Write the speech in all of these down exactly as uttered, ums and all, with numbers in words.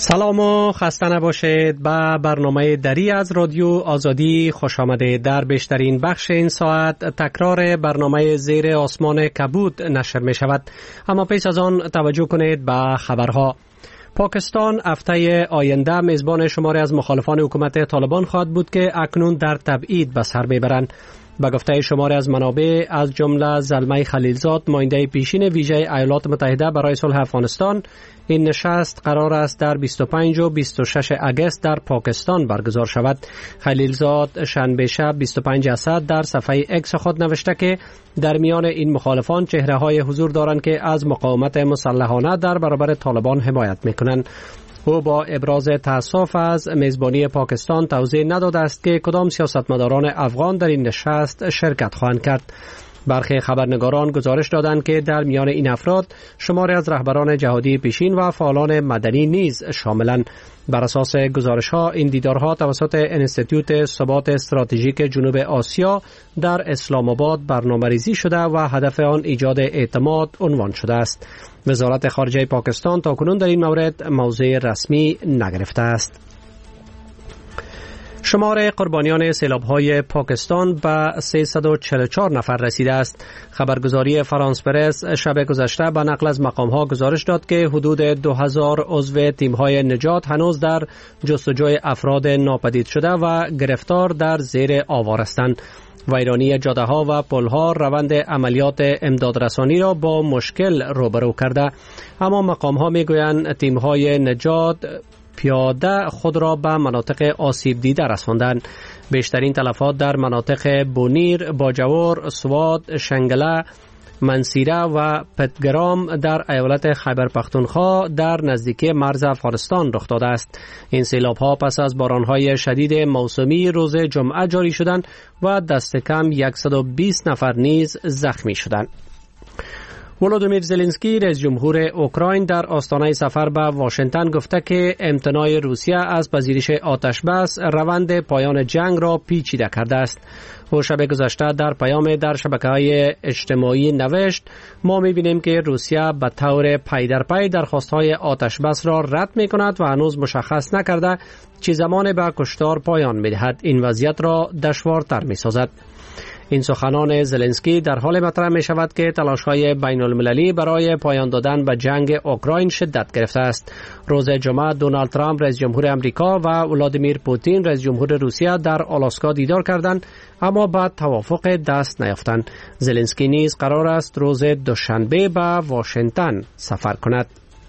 سلام و خسته نباشید. به برنامه دری از رادیو آزادی خوش آمده. در بیشترین بخش این ساعت تکرار برنامه زیر آسمان کبود نشر می شود، اما پیش از آن توجه کنید به خبرها. پاکستان هفته آینده میزبان شماری از مخالفان حکومت طالبان خواهد بود که اکنون در تبعید به سر میبرند. به گفته شماری از منابع از جمله زلمه خلیلزاد، ماینده پیشین ویژه ایالات متحده برای صلح افغانستان، این نشست قرار است در بیست و پنج و بیست و شش اگست در پاکستان برگزار شود. خلیلزاد شنبه شب بیست و پنج اسد در صفحه اکس خود نوشته که در میان این مخالفان چهره های حضور دارند که از مقاومت مسلحانه در برابر طالبان حمایت میکنند. او با ابراز تأسف از میزبانی پاکستان توضیح نداده است که کدام سیاستمداران افغان در این نشست شرکت خواهند کرد. برخی خبرنگاران گزارش دادند که در میان این افراد شماری از رهبران جهادی پیشین و فعالان مدنی نیز شاملند. بر اساس گزارش‌ها این دیدارها توسط انستیتوت ثبات استراتژیک جنوب آسیا در اسلام آباد برنامه‌ریزی شده و هدف آن ایجاد اعتماد عنوان شده است. وزارت خارجه پاکستان تاکنون در این مورد موضع رسمی نگرفته است. شمار قربانیان سیلاب‌های پاکستان به سیصد و چهل و چهار نفر رسیده است. خبرگزاری فرانس پرس شب گذشته به نقل از مقام‌ها گزارش داد که حدود دو هزار عضو تیم‌های نجات هنوز در جستجوی افراد ناپدید شده و گرفتار در زیر آوار هستند. ویرانی جاده‌ها و پل‌ها روند عملیات امدادرسانی را با مشکل روبرو کرده، اما مقام‌ها می‌گویند تیم‌های نجات پیاده خود را به مناطق آسیب دیده رساندند. بیشترین تلفات در مناطق بونیر، باجور، سواد، شنگله، منصیره و پتگرام در ایالت خیبر پختونخوا در نزدیکی مرز افغانستان رخ داده است. این سیلاب‌ها پس از باران‌های شدید موسمی روز جمعه جاری شدند و دست کم صد و بیست نفر نیز زخمی شدند. ولودیمیر زلنسکی رئیس جمهور اوکراین در آستانه سفر به واشنگتن گفته که امتناع روسیه از پذیرش آتش بس روند پایان جنگ را پیچیده کرده است. او شب گذشته در پیام در شبکه‌های اجتماعی نوشت: ما می‌بینیم که روسیه به طور پی در پی درخواست‌های آتش بس را رد می‌کند و هنوز مشخص نکرده چه زمان به کشتار پایان می‌دهد. این وضعیت را دشوارتر می‌سازد. این سخنان زلنسکی در حال مطرح می شود که تلاش‌های بین المللی برای پایان دادن به جنگ اوکراین شدت گرفته است. روز جمعه دونالد ترامپ رئیس جمهور امریکا و ولادیمیر پوتین رئیس جمهور روسیه در آلاسکا دیدار کردند، اما بعد توافق دست نیافتند. زلنسکی نیز قرار است روز دوشنبه به واشنگتن سفر کند.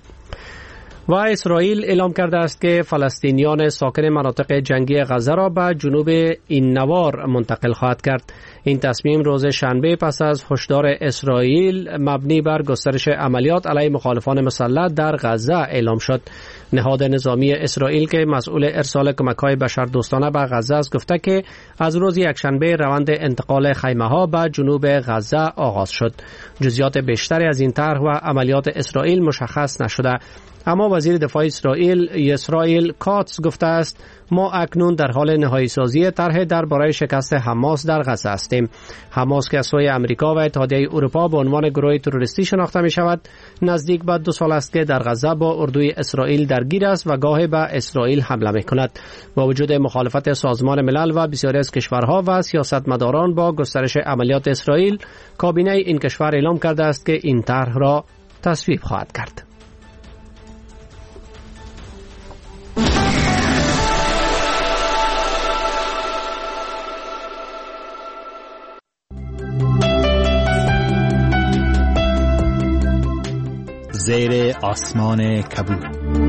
و اسرائیل اعلام کرده است که فلسطینیان ساکن مناطق جنگی غزه را به جنوب این نوار منتقل خواهد کرد. این تصمیم روز شنبه پس از هشدار اسرائیل مبنی بر گسترش عملیات علیه مخالفان مسلح در غزه اعلام شد. نهاد نظامی اسرائیل که مسئول ارسال کمک‌های بشردوستانه به غزه است گفته که از روز یکشنبه روند انتقال خیمه‌ها به جنوب غزه آغاز شد. جزئیات بیشتری از این طرح و عملیات اسرائیل مشخص نشده، اما وزیر دفاع اسرائیل اسرائیل کاتس گفته است ما اکنون در حال نهایی سازی طرح درباره شکست حماس در غزه هستیم. حماس که از سوی امریکا و اتحادیه اروپا به عنوان گروه تروریستی شناخته می شود، نزدیک به دو سال است که در غزه با اردوی اسرائیل درگیر است و گاهی به اسرائیل حمله می کند. با وجود مخالفت سازمان ملل و بسیاری از کشورها و سیاستمداران با گسترش عملیات اسرائیل، کابینه این کشور اعلام کرده است که این طرح را تصویب خواهد کرد. زیر آسمان کبود.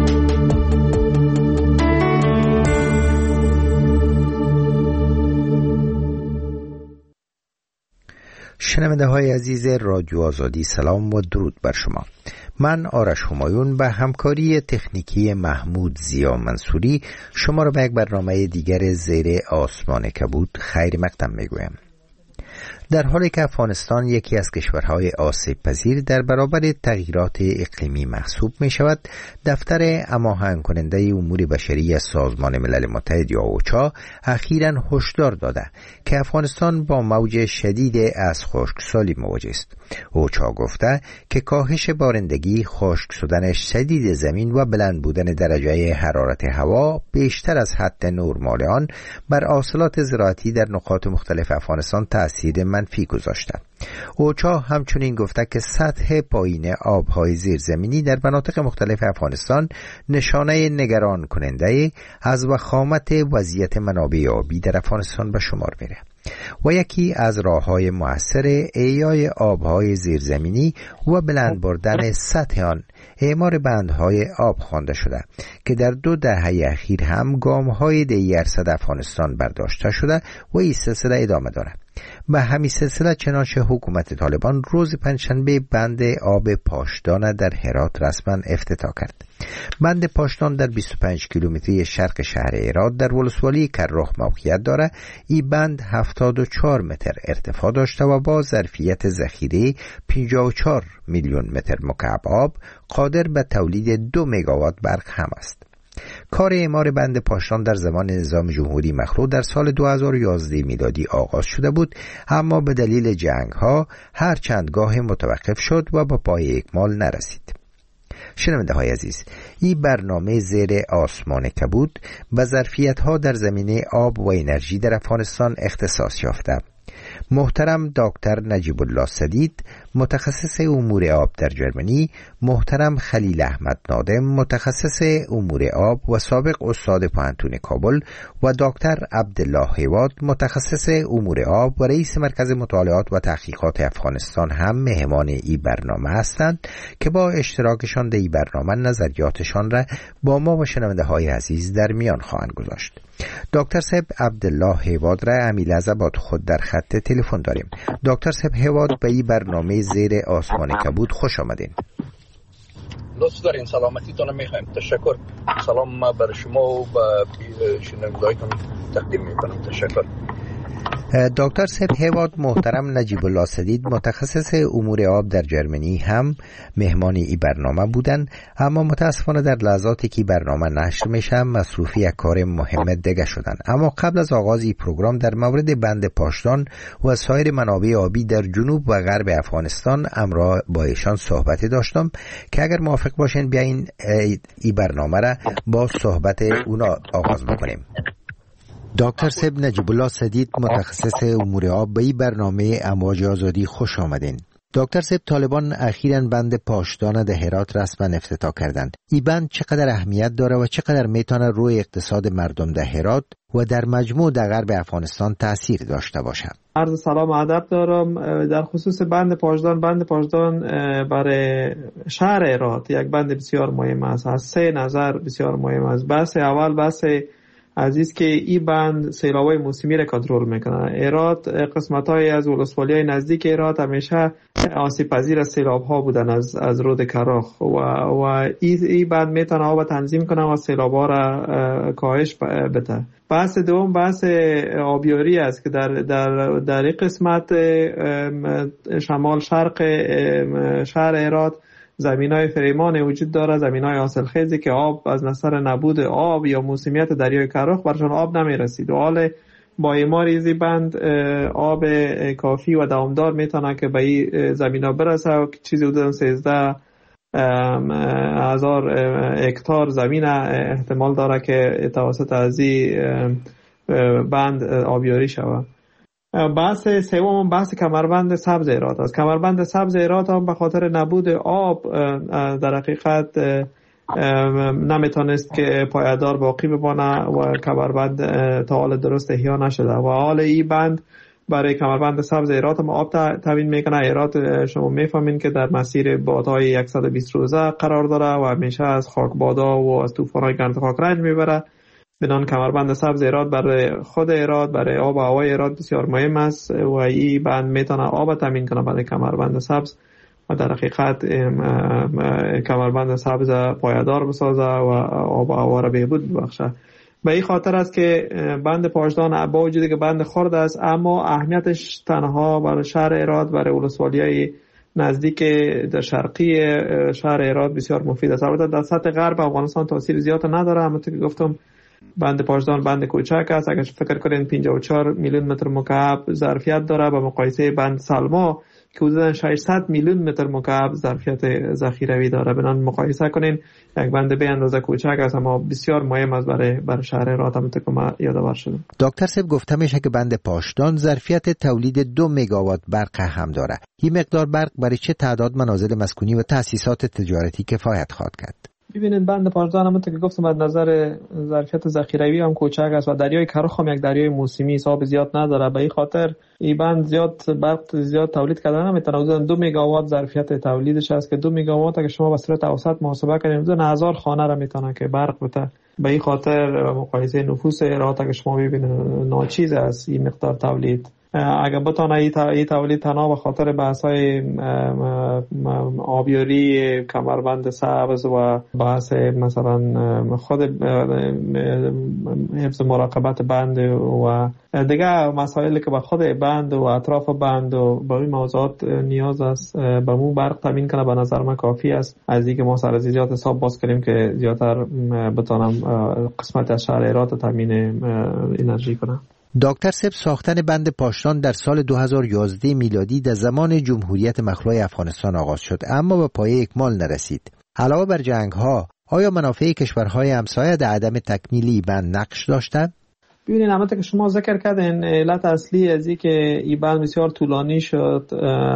شنونده های عزیز رادیو آزادی، سلام و درود بر شما. من آرش همایون به همکاری تکنیکی محمود زیا منصوری شما را به یک برنامه دیگر زیر آسمان کبود خیر مقدم میگویم. در حالی که افغانستان یکی از کشورهای آسیب پذیر در برابر تغییرات اقلیمی محسوب می شود، دفتر هماهنگ کننده امور بشری از سازمان ملل متحد یا اوچا اخیراً هشدار داده که افغانستان با موج شدید از خشکسالی مواجه است. اوچا گفته که کاهش بارندگی، خشک شدن شدید زمین و بلند بودن درجه حرارت هوا بیشتر از حد نرمال آن بر حاصلات زراعتی در نقاط مختلف افغانستان تأثیر منفی گذاشته. اوچا همچنین گفته که سطح پایین آبهای زیرزمینی در مناطق مختلف افغانستان نشانه نگران کننده از وخامت وضعیت منابع آبی در افغانستان به شمار میره و یکی از راه‌های مؤثر احیای آبهای زیرزمینی و بلند بردن سطح آن اعمار بندهای آب خوانده شده که در دو دهه اخیر هم گام‌های ده درصد افغانستان برداشته شده و این سلسله ادامه دارد. به همین سلسله چنانچه حکومت طالبان روز پنجشنبه بند آب پاشدان در هرات رسما افتتاح کرد. بند پاشدان در بیست و پنج کیلومتری شرق شهر هرات در ولسوالی کرخ موقعیت دارد. این بند هفتاد و چهار متر ارتفاع داشته و با ظرفیت ذخیره پنجاه و چهار میلیون متر مکعب آب قادر به تولید دو مگاوات برق هم است. کار اعمار بند پاشدان در زمان نظام جمهوری مخلوع در سال دو هزار و یازده میلادی آغاز شده بود، اما به دلیل جنگ ها هر چند گاه متوقف شد و به پای اکمال نرسید. شنونده های عزیز، این برنامه زیر آسمان کبود به ظرفیت ها در زمینه آب و انرژی در افغانستان اختصاص یافته. محترم دکتر نجیب الله سدید، متخصص امور آب در جرمنی، محترم خلیل احمد نادم، متخصص امور آب و سابق استاد پوهنتون کابل و دکتر عبدالله هیواد، متخصص امور آب و رئیس مرکز مطالعات و تحقیقات افغانستان هم مهمان این برنامه هستند که با اشتراکشان در این برنامه نظریاتشان را با ما و شنونده های عزیز در میان خواهند گذاشت. دکتر صاحب عبدالله هیواد را امیل از با خود در خط تلفن داریم. دکتر صاحب هیواد، به این برنامه زیر آسمان کبود خوش آمدین. لطف دارین، سلامتیتون میخوایم. تشکر. سلام بر شما و به شنوندگانتون تقدیم میکنم. تشکر. دکتر صاحب هیواد، محترم نجیب الله سدید، متخصص امور آب در جرمنی هم مهمان این برنامه بودن، اما متاسفانه در لحظاتی که برنامه نشر میشه مصروفی یک کار مهم دیگه شدن. اما قبل از آغاز این پروگرام در مورد بند پاشدان و سایر منابع آبی در جنوب و غرب افغانستان همراه با ایشان صحبتی داشتم که اگر موافق باشین بیاین این برنامه را با صحبت اونا آغاز بکنیم. دکتر صاحب نجیب الله سدید، متخصص امور آب، به این برنامه امواج آزادی خوش آمدین. دکتر صاحب، طالبان اخیراً بند پاشدان در هرات رسما افتتاح کردند. این بند چقدر اهمیت داره و چقدر میتونه روی اقتصاد مردم در هرات و در مجموع در غرب افغانستان تأثیر داشته باشه؟ عرض سلام و ادب دارم. در خصوص بند پاشدان، بند پاشدان برای شهر هرات یک بند بسیار مهم است. از سه نظر بسیار مهم است. بحث اول بحث عزیز که این بند سیلاب‌های موسمی را کنترل میکنه. هرات، قسمت‌های از ولسوالی‌های نزدیک هرات همیشه آسیب پذیر از سیلاب‌ها بودن از از رود کرخ و و این این بند میتونه آب تنظیم کنه و سیلاب‌ها را کاهش بده. بحث دوم بحث آبیاری است که در در در این قسمت شمال شرق شهر هرات زمینای فریمان وجود داره، زمینای حاصلخیزی که آب از نظر نبود آب یا موسمیت دریای کرخ برشان آب نمیرسید. و حال با اعمار ایزی بند آب کافی و دوامدار میتونه که به این زمینا برسه و چیزی حدود سیزده هزار هکتار زمین احتمال داره که توسط از این بند آبیاری شود. بحث سوم بحث کمربند سبز هرات است. کمربند سبز هرات هم به خاطر نبود آب در حقیقت نمیتونست که پایدار باقی بمانه و کمربند تا حال درست احیا نشده و حال این بند برای کمربند سبز هرات هم آب تامین میکنه. هرات شما میفهمین که در مسیر بادهای صد و بیست روزه قرار داره و همیشه از خاک بادا و از طوفان‌های گرد خاک رنج میبره. بدان کمربند سبز هرات برای خود هرات، برای آب و هوای هرات بسیار مهم است و این بند میتونه آب تامین کنه برای کمربند سبز و در حقیقت کمربند سبز پایدار بسازه و آب و هوا را بهبود ببخشه. به این خاطر است که بند پاشدان با وجودی که بند خرد است اما اهمیتش تنها برای شهر هرات، برای ولسوالی‌های نزدیک در شرقی شهر هرات بسیار مفید است. البته در سطح غرب افغانستان تاثیر زیاد نداره، اما که گفتم بند پاشدان بند کوچک است. اگر فکر کنین پنجاه و چهار میلیون متر مکعب ظرفیت داره با مقایسه بند سلما که حدود ششصد میلیون متر مکعب ظرفیت ذخیروی داره. بنابراین مقایسه کنین یک بند به اندازه کوچک است اما بسیار مهم است برای برای شهر هرات. هم که ما یادآور شدم. دکتر صاحب گفته میشه که بند پاشدان ظرفیت تولید دو مگاوات برق هم داره. این مقدار برق برای چه تعداد منازل مسکونی و تأسیسات تجارتی کفایت خواهد کرد؟ ببینید بند پاشدان همونطور که گفتم از نظر ظرفیت ذخیروی هم کوچک است و دریای کرخ هم یک دریای موسمی حساب زیاد نداره. به این خاطر این بند زیاد برق زیاد تولید کردن نمیتونه. حدود دو مگاوات ظرفیت تولیدش است که دو مگاوات اگه شما به صورت اوسط محاسبه کنید حدود هزار خانه را میتونه که برق بده. به این خاطر مقایسه نفوس هرات اگه شما ببینید ناچیز است این مقدار تولید. اگر بتونه این تولید تنها به خاطر بحث‌های آبیاری کمربند سبز و بحث مثلا خود حفظ مراقبت بند و دیگه مسائلی که به خود بند و اطراف بند و به این موضوعات نیاز است به مو برق تامین کنه، به نظر من کافی است. از اینکه ما سر از زیاد حساب باز کنیم که زیادتر بتونم قسمت از شهر هرات تامین انرژی کنه. دکتر صاحب ساختن بند پاشدان در سال دو هزار و یازده میلادی در زمان جمهوریت مخلوع افغانستان آغاز شد اما به پایه اکمال نرسید. علاوه بر جنگ‌ها آیا منافع کشورهای همسایه در عدم تکمیل بند نقش داشتند؟ ببینید البته که شما ذکر کردین علت اصلی از این که این بند بسیار طولانی شد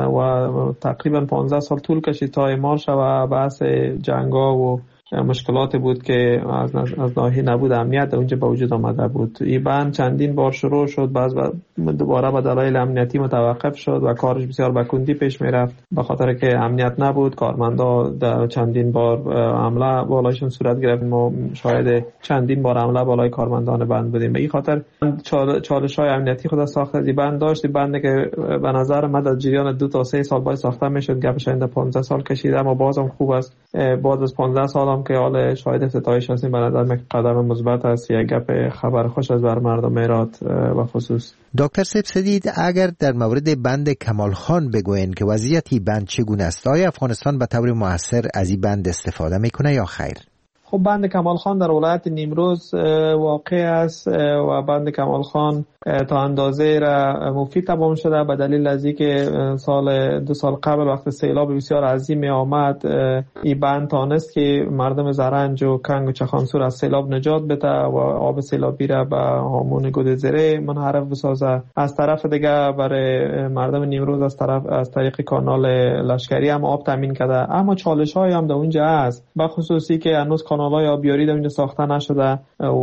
و تقریبا پانزده سال طول کشید تا اعمال شود. بحث جنگ‌ها و مشکلات بود که از از ناحیه نبود امنیت اونجا به وجود آمده بود. این بند چندین بار شروع شد، باز دوباره به دلایل امنیتی متوقف شد و کارش بسیار به کندی پیش میرفت به خاطر که امنیت نبود. کارمندا در چندین بار حمله بالایشون صورت گرفت. ما شاهد چندین بار حمله بالای کارمندان بند بودیم. به این خاطر چالش‌های امنیتی خود ساخت از این بند داشت. این بند که به نظر من در جریان دو تا سه سال باید ساخته میشد، گپش اند پانزده سال کشید اما بازم خوب است. بعد از پانزده سال که حال شاهد افتتاحیش هستیم به نظر من قدم مثبت است. یک گپ خبر خوش از بر مردم هرات و خصوص. دکتر صاحب سدید اگر در مورد بند کمال خان بگوین که وضعیتی بند چگونه است؟ آیا افغانستان به طور موثر از این بند استفاده میکنه یا خیر؟ خب بند کمال خان در ولایت نیمروز واقع است و بند کمال خان تا اندازه را مفید تمام شده به دلیل از اینکه سال دو سال قبل وقت سیلاب بسیار عظیم آمد این بند تانست که مردم زرنج و کنگ و چخانسور از سیلاب نجات بده و آب سیلابی را به هامون گودرزره منحرف بسازه. از طرف دیگه برای مردم نیمروز از طرف از طریق کانال لشکری هم آب تامین کرده. اما چالش های هم در اونجا هست، به خصوصی که هنوز کانال‌های آبیاری در اونجا ساخته نشده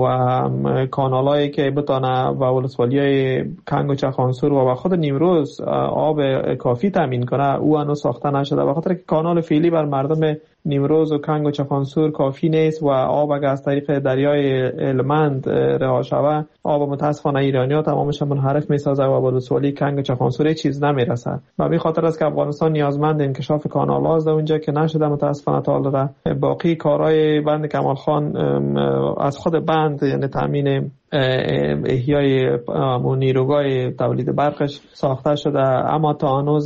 و کانال‌هایی که بتونه و ولسوالی‌های کنگ و چخانسور و خود نیمروز آب کافی تامین کنه او هنوز ساخته نشده به خاطر که کانال فعلی بر مردم نیمروز و کنگ و چخانسور کافی نیست و آب اگر از طریق دریای هلمند رها شود آب متاسفانه ایرانی‌ها تمامش منحرف می‌سازه و ولسوالی کنگ و چخانسور چیز نمیرسه. و به خاطر است که افغانستان نیازمند انکشاف کانال‌ها است اونجا که نشده متاسفانه تا حالا. باقی کارهای بند کمال خان از خود بند یعنی تامین احیای نیروگاه تولید برقش ساخته شده اما تا هنوز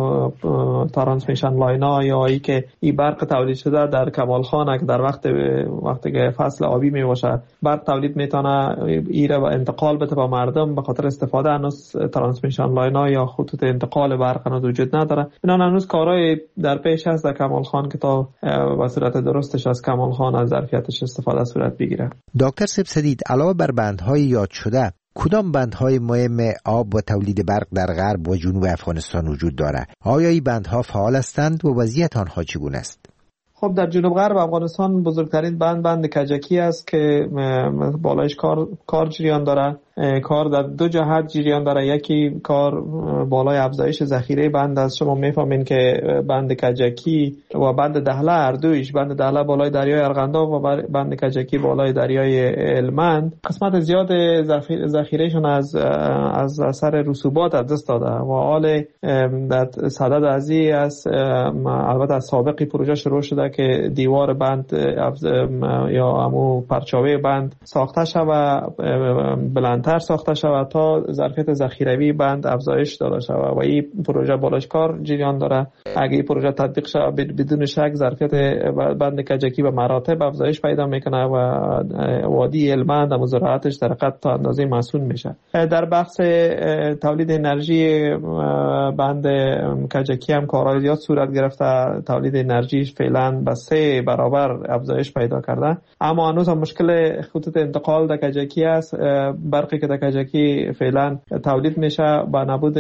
ترانسمیشن لاینا یا ای که این برق تولید شده در کمال خان که در وقت وقتی که فصل آبی می باشه برق تولید میتونه ایره و انتقال بده به مردم به خاطر استفاده هنوز ترانسمیشن لاینا یا خطوط انتقال برق هنوز وجود نداره. اینا هنوز کارهای در پیش هست در کمال خان که تا به صورت درستش از کمال خان از ظرفیتش استفاده صورت بگیره. دکتر صاحب سدید علاوه بر بندهای یاد شده کدام بندهای مهم آب و تولید برق در غرب و جنوب افغانستان وجود داره؟ آیا این بندها فعال هستند و وضعیت آنها چگونه است؟ خب در جنوب غرب افغانستان بزرگترین بند بند کجکی است که بالایش کار کار جریان داره. کار در دو جهت جریان داره. یکی کار بالای افزایش ذخیره بند است. شما میفهمین که بند کجکی و و بند دهله، هر دویش، بند دهله بالای دریای ارغنداب و بند کجکی بالای دریای هلمند، قسمت زیاد ذخیرهشون از از اثر رسوبات از دست داده و حال در صدد ازی از البته از سابقی پروژه شروع شده که دیوار بند یا همو پرچاوه بند ساخته شود، بلندتر ساخته شود تا ظرفیت ذخیروی بند افزایش داده شود و این پروژه بالاش کار جریان داره. اگه این پروژه تطبیق شود بدون شک ظرفیت بند کجکی به مراتب افزایش پیدا میکنه و وادی هلمند و زراعتش در حقیقت تا اندازه مسئول میشه. در بخش تولید انرژی بند کجکی هم کارهای زیاد صورت گرفته، تولید انرژی فعلا به سه برابر افزایش پیدا کرده، اما هنوز هم مشکل خطوط انتقال در کجکی است. برقی که در کجکی فعلا تولید میشه با نبود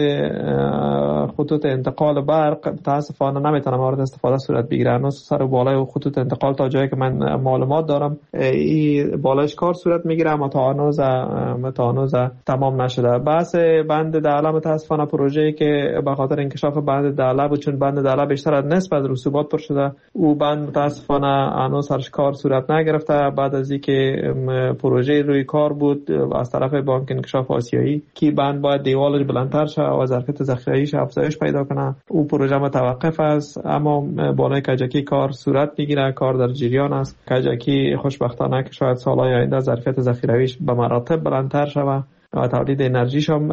خطوط انتقال برق متاسفانه نمیتونه مورد استفاده صورت بگیره. هنوز سر بالای خطوط انتقال تا جایی که من معلومات دارم این بالایش کار صورت میگیره، اما تا هنوز تا هنوز تمام نشده. بحث بند دهله متاسفانه پروژه‌ای که به خاطر انکشاف بند دهله بود، چون بند دهله بیشتر از نصف از رسوبات پر شده، او بند متاسفانه هنوز سرش کار صورت نگرفته. بعد از اینکه پروژه روی کار بود از طرف بانک انکشاف آسیایی که بند باید دیوالش بلندتر شه و ظرفیت ذخیره‌ایش افزایش پیدا کنه، او پروژه متوقف است. اما بالای کجکی کار صورت میگیره، کار در جریان است. کجکی خوشبختانه که شاید سالهای آینده ظرفیت ذخیره‌ایش به مراتب بلندتر شود و تولید انرژیش هم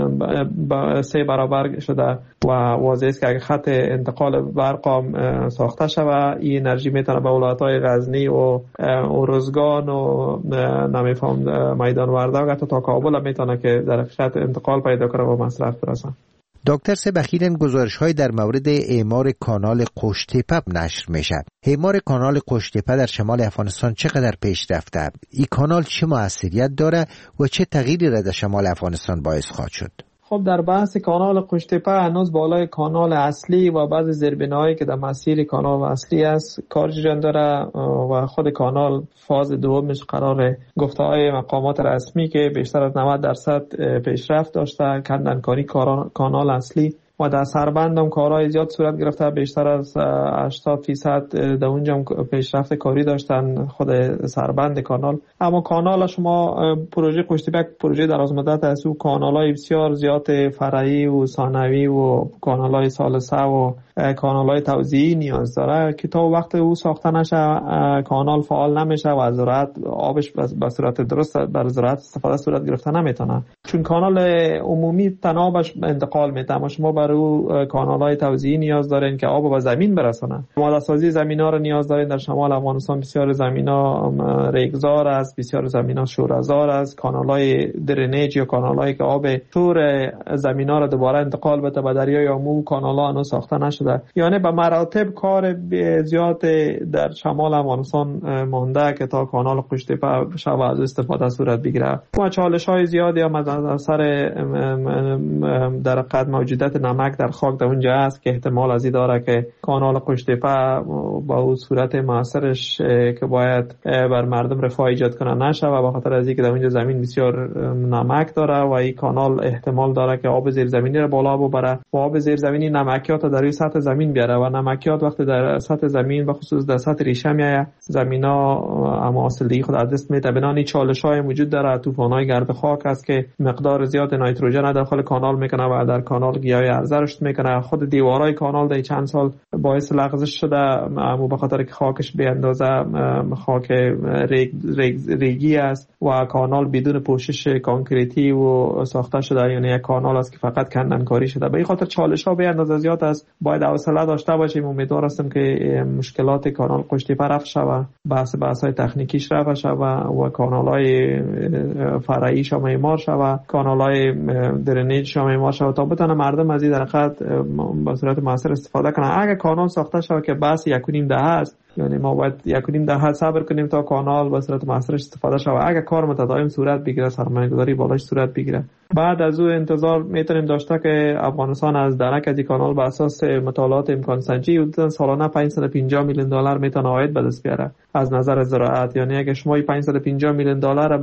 سه برابر شده و واضح است که اگه خط انتقال برق هم ساخته شود این انرژی میتونه به ولایت‌های غزنی و ارزگان و نمیفهم میدان وردگ حتی تا کابل میتونه که در خط انتقال پیدا کنه و مصرف برسه. دکتر سب اخیراً گزارش‌های در مورد اعمار کانال قوش‌تپه نشر میشه. اعمار کانال قوش‌تپه در شمال افغانستان چقدر پیش رفته؟ این کانال چه موثریت داره و چه تغییری را در شمال افغانستان باعث خواهد شد؟ خب در بحث کانال قوش‌تپه هنوز بالای کانال اصلی و بعضی زیربناهایی که در مسیر کانال اصلی است کار جریان داره و خود کانال فاز دومش قرار گفته‌های مقامات رسمی که بیشتر از نود درصد پیشرفت داشته، کندنکاری کانال اصلی و در سربند هم کارهای زیاد صورت گرفته، بیشتر از هشتاد فیصد در اونجا هم پیشرفت کاری داشتن خود سربند کانال. اما کانال شما پروژه قوش‌تپه پروژه دراز مدت است، او کانال‌های بسیار زیاد فرعی و ثانوی و کانال‌های ثالثه و کانال‌های توزیعی نیاز داره که تا وقت او ساخته نشه کانال فعال نمیشه و زراعت آبش به صورت درست بر زراعت استفاده صورت گرفته نمیتونه، چون کانال عمومی تنابش انتقال میده. اما شما بر او کانال‌های توزیعی نیاز دارین که آب به زمین برسونه. آماده سازی زمینا رو نیاز دارین. در شمال افغانستان بسیار زمینا ریگزار است، بسیار زمینا شوره‌زار است. کانال‌های درنیج یا کانال‌هایی که آب تور زمینا رو دوباره انتقال بده به دریای آمو، کانال‌ها هنوز ساخته نشده. یعنی به مراتب کار زیاد در شمال افغانستان مانده که تا کانال قوش‌تپه شب از استفاده صورت بگیره و چالش‌های زیادی هم از اثر در قد موجودیت نمک در خاک در اونجا است که احتمال از این داره که کانال قوش‌تپه با اون صورت موثرش که باید بر مردم رفاه ایجاد کنه نشه و به خاطر از اینکه در اونجا زمین بسیار نمک داره و این کانال احتمال داره که آب زیرزمینی رو بالا ببره و آب زیرزمینی نمکیات در روی سطح زمین بیاره و نمکیات وقتی در سطح زمین به خصوص در سطح ریشه میایه زمینا اما اصلی خود از دست میده. بنانی چالش‌های موجود داره. طوفان‌های گرد خاک است که مقدار زیاد نیتروژن داخل کانال میکنه و در کانال گیاه ارزه رشد میکنه. خود دیوارهای کانال در چند سال باعث لغزش شده اما به خاطر که خاکش به اندازه خاک ریگ، ریگ، ریگی است و کانال بدون پوشش کانکریتی و ساخته شده، یعنی یک کانال است که فقط کندنکاری شده. به این خاطر چالش‌ها به اندازه زیاد است. باید حوصله داشته باشیم. امیدوار هستم که مشکلات کانال قوش‌تپه رفع شود، بحث بحث‌های تکنیکیش رفع شود و کانال‌های فرعیش هم اعمار شود، کانال‌های درنیج هم اعمار شود تا بتونه مردم از این درخت به صورت موثر استفاده کنه. اگه کانال ساخته شود که بس یک و نیم دهه است، یعنی ما باید یک و نیم دهه صبر کنیم تا کانال به صورت موثر استفاده شود. اگه کار متداوم صورت بگیره، سرمایه‌گذاری بالاش صورت بگیره، بعد از او انتظار میتونیم داشته که افغانستان از درک از این کانال به اساس مطالعات امکان سنجی حدود سالانه پانصد و پنجاه میلیون دلار میتونه عاید به دست بیاره از نظر زراعت. یعنی اگه شما پانصد و پنجاه میلیون دلار به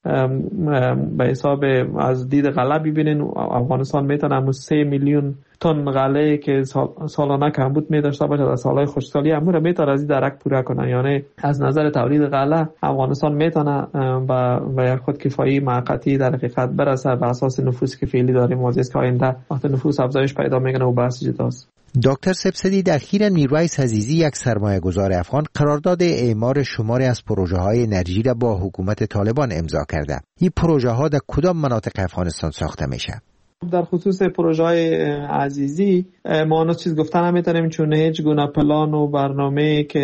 به حساب از دید غله ببینین افغانستان میتونه همون سه میلیون تن غله که سالانه کمبود می داشته باشه در سالهای خشکسالی امور میتونه از این درک پوره کنه. یعنی از نظر تولید غله افغانستان میتونه به خودکفایی موقتی در حقیقت برسه به اساس نفوسی که فعلی داریم. واضحه است که آینده وقتی نفوس افزایش پیدا میکنه و بحث جداست. دکتر سبسدی، اخیراً میرویس عزیزی یک سرمایه گذار افغان قرارداد اعمار شماری از پروژه های انرژی را با حکومت طالبان امضا کرده. این پروژه ها در کدام مناطق افغانستان ساخته میشه؟ در خصوص پروژه های عزیزی ما هنوز چیز گفتن نمیتونیم چون هیچ گونه پلان و برنامه که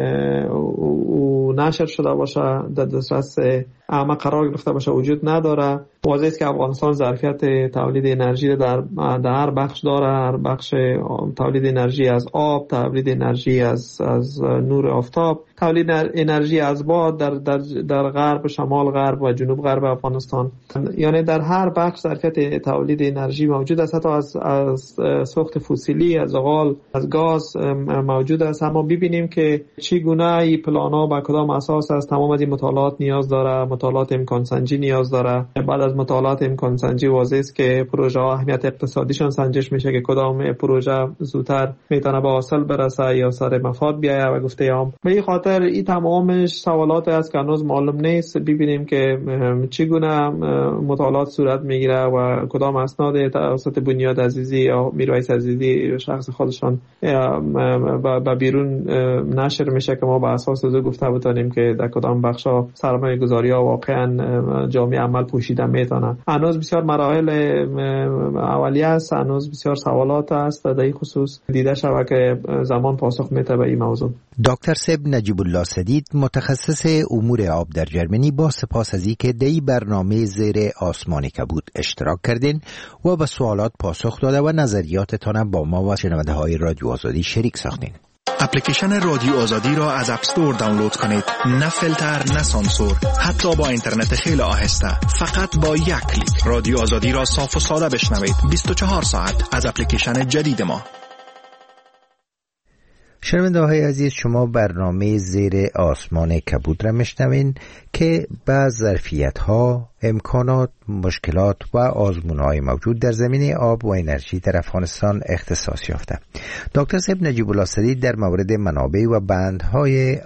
او نشر شده باشه در دسترس عامه قرار گرفته باشه وجود نداره. واضحه است که افغانستان ظرفیت تولید انرژی در در هر بخش داره. هر بخش تولید انرژی از آب، تولید انرژی از از نور آفتاب، تولید انرژی از باد در در در غرب، شمال غرب و جنوب غرب افغانستان. یعنی در هر بخش ظرفیت تولید انرژی موجود است. حتی از از سوخت فسیلی، از غال، از گاز موجود است. اما ببینیم که چگونه این پلان‌ها با کدام اساس است. تمام از این مطالعات نیاز داره، مطالعات امکان سنجی نیاز داره. بعد از مطالعات امکان سنجی واضح است که پروژه ها اهمیت اقتصادیشان سنجش میشه که کدام پروژه زودتر میتونه به حاصل برسه یا سر مفاد بیایه و گفته ام. به این خاطر این تمامش سوالات است که هنوز معلوم نیست. ببینیم که چگونه مطالعات صورت میگیره و کدام اسناد توسط بنیاد عزیزی یا میرویس عزیزی شخص خودشان به بیرون نشر میشه که ما به اساس از گفته بتونیم که در کدام بخشا سرمایه گذاری ها واقعا جامعه عمل پوشیده میتونه. هنوز بسیار مراحل اولیه است، هنوز بسیار سوالات است در این خصوص دیده شود که زمان پاسخ میده به این موضوع. دکتر سب نجیب الله سدید، متخصص امور آب در جرمنی، با سپاس از اینکه در این برنامه زیر آسمان کبود اشتراک کردین و به سوالات پاسخ داده و نظریاتتان با ما و شنونده های رادیو آزادی شریک ساختین. اپلیکیشن رادیو آزادی را از اپ استور دانلود کنید. نه فیلتر، نه سانسور، حتی با اینترنت خیلی آهسته. فقط با یک کلیک رادیو آزادی را صاف و ساده بشنوید. بیست و چهار ساعت از اپلیکیشن جدید ما. شنونده های عزیز، شما برنامه زیر آسمان کبود را میشنوین که بعض ظرفیت ها، امکانات، مشکلات و آزمون های موجود در زمینه آب و انرژی در افغانستان اختصاص یافته. دکتر سب نجیب الله سدید در مورد منابع و بندهای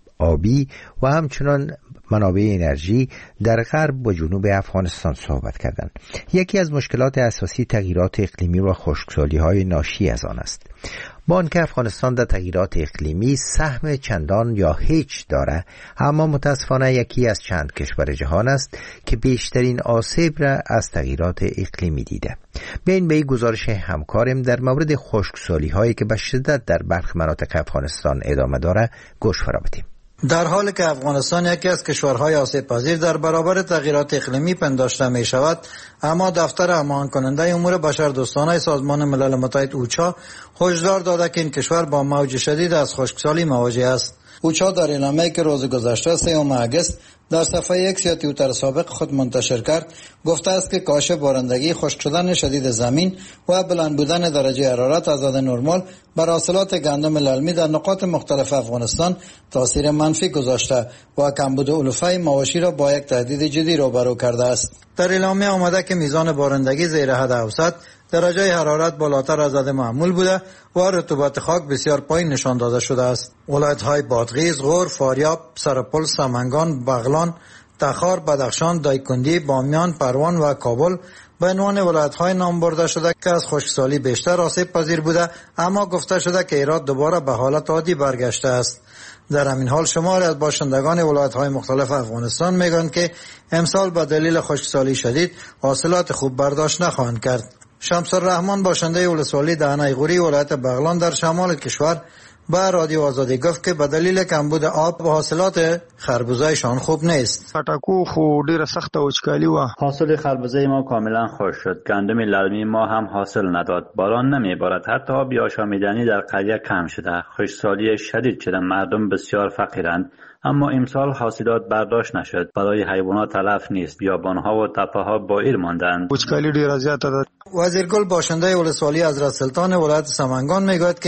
آبی و همچنان منابع انرژی در غرب و جنوب افغانستان صحبت کردند. یکی از مشکلات اساسی تغییرات اقلیمی و خشکسالی های ناشی از آن است. با آنکه افغانستان در تغییرات اقلیمی سهم چندان یا هیچ داره، اما متاسفانه یکی از چند کشور جهان است که بیشترین آسیب را از تغییرات اقلیمی دیده. بین به این گزارش همکارم در مورد خشکسالی هایی که به شدت در برخی مناطق افغانستان ادامه داره گوش فرا بدیم. در حالی که افغانستان یکی از کشورهای آسیب پذیر در برابر تغییرات اقلیمی پنداشته می شود، اما دفتر هماهنگ کننده امور بشردوستانه سازمان ملل متحد اوچا هشدار داده که این کشور با موج شدید از خشکسالی مواجه است. اوچا در اعلامیه‌ای که روز گذشته سوم اگست در صفحه ایکس یا توییتر سابق خود منتشر کرد گفته است که کاهش بارندگی، خشک شدن شدید زمین و بلند بودن درجه حرارت از حد نرمال بر حاصلات گندم للمی در نقاط مختلف افغانستان تاثیر منفی گذاشته و کمبود علوفه مواشی را با یک تهدید جدی روبرو کرده است. در اعلامیه آمده که میزان بارندگی زیر حد اوسط، درجه حرارت بالاتر از حد معمول بوده و رطوبت خاک بسیار پایین نشان داده شده است. ولایت‌های بادغیس، غور، فاریاب، سرپل، سمنگان، بغلان، تخار، بدخشان، دایکندی، بامیان، پروان و کابل به عنوان ولایت‌های نام برده شده که از خشکسالی بیشتر آسیب پذیر بوده، اما گفته شده که هرات دوباره به حالت عادی برگشته است. در همین حال شماری از باشندگان ولایت‌های مختلف افغانستان میگن که امسال به دلیل خشکسالی شدید حاصلات خوب برداشت نخواهند کرد. شمس الرحمن باشنده ولسوالی دهنه غوری ولایت بغلان در شمال کشور با رادیو آزادی گفت که به دلیل کمبود آب و حاصلات خربوزه‌شان خوب نیست. پټکو خو ډیره سخته وچکالي و. حاصل خربوزه ما کاملا خشک شد. گندم للمی ما هم حاصل نداد. باران نمیبارد. حتی آب آشامیدنی در قریه کم شده. خشکسالی شدید شده. مردم بسیار فقیرند. اما امسال حاصلات برداشت نشد. برای حیوانات تلف نیست. بیابان‌ها و تپه‌ها بائر ماندند. وچکالي ډیره زیاته ده. وزیرگل باشنده ولسوالی حضرت سلطان ولایت سمنگان میگوید که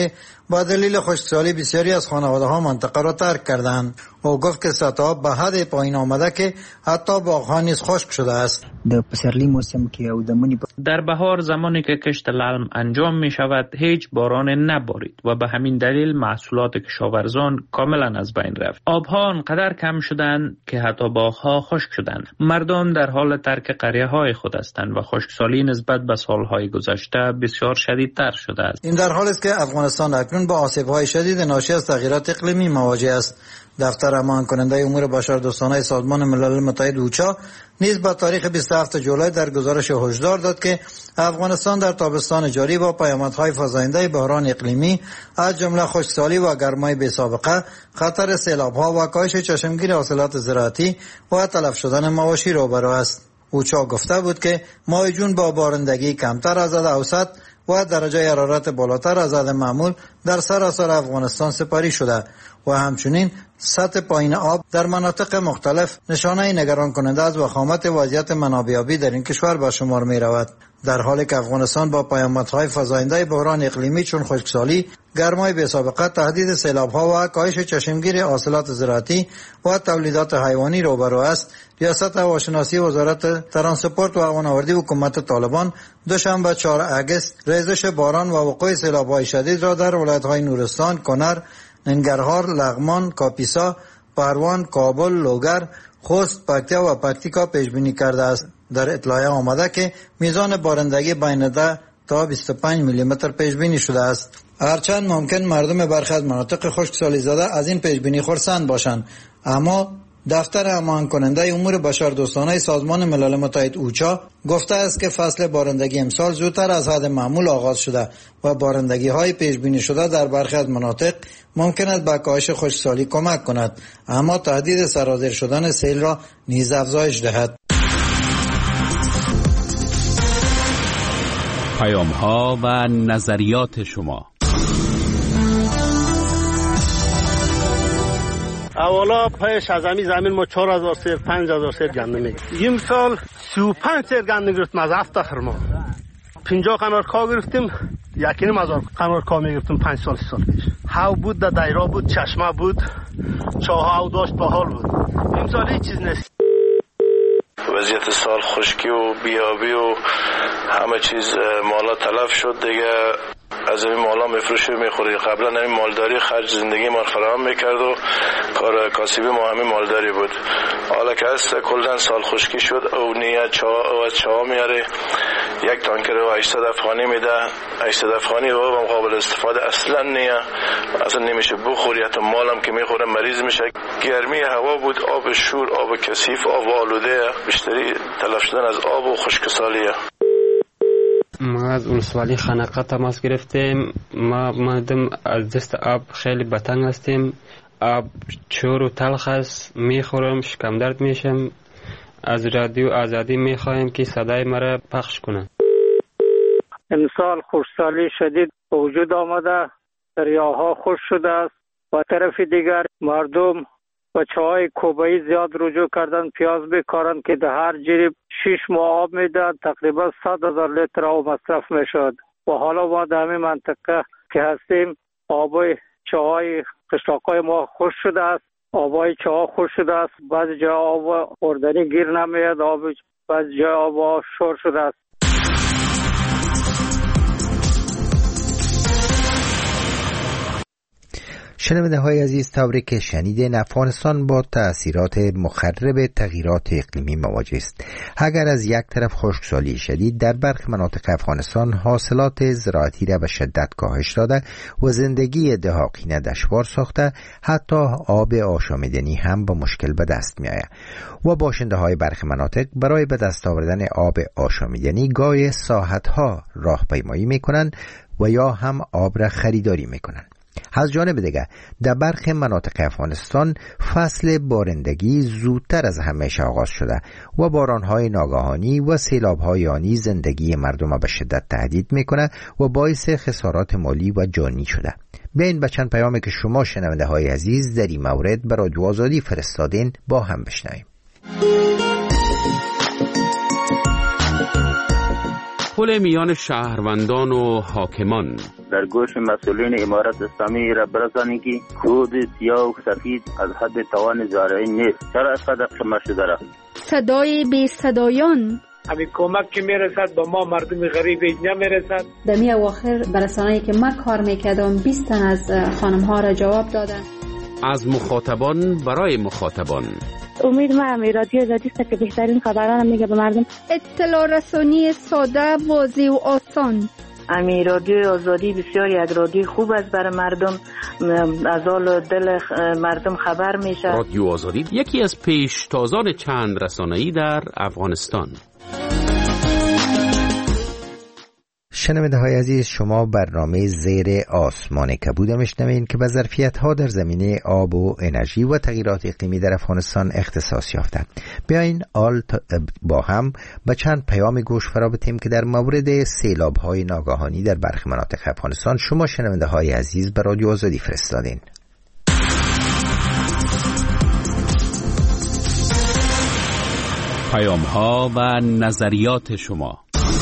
با دلیل خشکسالی بسیاری از خانواده ها منطقه را ترک کردند. او گفت که سطح آب به حد پایین آمده که حتی باغ‌ها نیز خشک شده است. در بهار زمانی که کشت للم انجام می شود هیچ باران نبارید و به همین دلیل محصولات کشاورزان کاملا از بین رفت. آبها انقدر کم شدند که حتی باغ‌ها خشک شدند. مردم در حال ترک قریه‌های خود هستند و خشکسالی نسبت به سالهای گذشته بسیار شدیدتر شده است. این در حالی است که افغانستان اکنون با آسیب‌های شدید ناشی از تغییرات اقلیمی مواجه است. دفتر امان کننده امور بشردوستانه سازمان ملل متحد اوچا نیز با تاریخ بیست و هفتم جولای در گزارش هشدار داد که افغانستان در تابستان جاری با پیامدهای فزاینده بحران اقلیمی از جمله خشکسالی و گرمای بی‌سابقه، خطر سیلاب‌ها و کاهش چشمگیر حاصلات زراعتی و تلف شدن مواشی روبرو است. اوچا گفته بود که ماه جون با بارندگی کمتر از حد اوسط و درجه حرارت بالاتر از حد معمول در سراسر افغانستان سپاری شده و همچنین سطح پایین آب در مناطق مختلف نشانه نگران کننده از وخامت وضعیت منابع آبی در این کشور به شمار می رود. در حالی که افغانستان با پیامدهای فزاینده بحران اقلیمی چون خشکسالی، گرمای بی‌سابقه، تهدید سیلاب‌ها و کاهش چشمگیر حاصلات زراعتی و تولیدات حیوانی روبرو است، ریاست هواشناسی وزارت ترانسپورت و هوانوردی حکومت طالبان دوشنبه چهارم اگست ریزش باران و وقوع سیلاب‌های شدید را در ولایت‌های نورستان، کنر، ننگرهار، لغمان، کاپیسا، پروان، کابل، لوگر، خوست، پکتیا و پکتیکا پیش بینی کرده است. در اطلاع آمده که میزان بارندگی بین ده تا بیست و پنج میلی متر پیش بینی شده است. هرچند ممکن مردم برخی از مناطق خشکسالی زده از این پیش بینی خرسند باشند، اما دفتر امان کننده امور بشردوستانه سازمان ملل متحد اوچا گفته است که فصل بارندگی امسال زودتر از حد معمول آغاز شده و بارندگی های پیش بینی شده در برخی از مناطق ممکن است به کاهش خشکسالی کمک کند، اما تهدید سرازیر شدن سیل را نیز افزایش دهد. پیام ها و نظریات شما. اولا پیش از همین زمین ما چهار هزار سیر پنج هزار سیر گندم میگیریم. این سال سی و پنج سیر گندم گرفتیم از هفت خرما. پنجاه قنار کا گرفتیم، یکی نیم هزار قنار کا میگرفتیم پنج سال سی سال پیش. هاو بود، در دایره بود، چشمه بود، چاه او داشت با حال بود. این سال هیچ چیز نیست. وضعیت سال خشکی و بیابی و همه چیز مالا تلف شد دیگه. از این مالا میفروشی و میخوری. قبلا همین مالداری خرج زندگی ما فراهم میکرد و کار کاسبی ما همین مالداری بود. حالا که هست کلن سال خشکی شد او نیه چا او از چا میاره یک تانکر و هشتصد افغانی میده. هشتصد افغانی و قابل استفاده اصلا نیه، اصلا نمیشه بخوری. حتی مالم که میخوره مریض میشه. گرمی هوا بود، آب شور، آب کثیف، آب آلوده، بیشتری تلف شدن از آب و خشکسالیه. ما از ولسوالی خنقه تماس گرفتیم. ما مردم از دست آب خیلی بتنگ هستیم. آب چور و تلخ است، میخورم شکم درد میشم. از رادیو آزادی میخوایم که صدای مرا پخش کنه. امسال خشکسالی شدید به وجود آمده، دریاها خشک شده است و طرف دیگر مردم و چای کوبایی زیاد رجوع کردن پیاز بکارن که در هر جریب شش ماه آب میدن، تقریبا صد هزار لیتر آب مصرف میشد و حالا ما در همین منطقه که هستیم آبای چای قشلاقای ما خشک شده است. آبای چاه خشک شده است، بعضی جا آب خوردنی گیر نمیاد، آب بعضی جا آب شور شده است. شنونده های عزیز، طوری که شنیدین افغانستان با تأثیرات مخرب تغییرات اقلیمی مواجه است. اگر از یک طرف خشکسالی شدید در برخی مناطق افغانستان حاصلات زراعتی را به شدت کاهش داده و زندگی دهاقینه دشوار ساخته، حتی آب آشامیدنی هم با مشکل به دست می آید و باشنده های برخی مناطق برای به دست آوردن آب آشامیدنی گاهی ساعتها راهپیمایی می کنند و یا هم آب را خریداری می کنند. از جانب دیگر در برخی مناطق افغانستان فصل بارندگی زودتر از همیشه آغاز شده و بارانهای ناگهانی و سیلابهای آنی زندگی مردم را به شدت تهدید میکنه و باعث خسارات مالی و جانی شده. بیاین به چند پیامی که شما شنونده های عزیز در این مورد به رادیو آزادی فرستادین با هم بشنویم. تداخل میان شهروندان و حاکمان. در گوش مسئولین امارت اسلامی را برسانید که کود سیاه و سفید از حد توان زارعین نیست. چرا اینقدر خمار شده را؟ صدای بی صدایان، همین کمک که میرسد به ما مردم غریب نمیرسد. در می اواخر برسانه‌ای که من کار میکردم بیست تن از خانم ها را جواب دادن. از مخاطبان برای مخاطبان. امید ما هم رادیو آزادی است که بهترین خبران میگه به مردم. اطلاع رسانی ساده، واضح و آسان. امی رادیو آزادی بسیار یک رادیو خوب است برای مردم، از حال دل مردم خبر میشه. رادیو آزادی یکی از پیشتازان چند رسانه‌ای در افغانستان. شنونده های عزیز، شما برنامه زیر آسمان کبود میشنوین که به ظرفیت ها در زمینه آب و انرژی و تغییرات اقلیمی در افغانستان اختصاص یافته. بیاین آل با هم به چند پیام گوش فرا بتیم که در مورد سیلاب های ناگهانی در برخی مناطق افغانستان شما شنونده های عزیز به رادیو آزادی فرستادین. پیام ها و نظریات شما.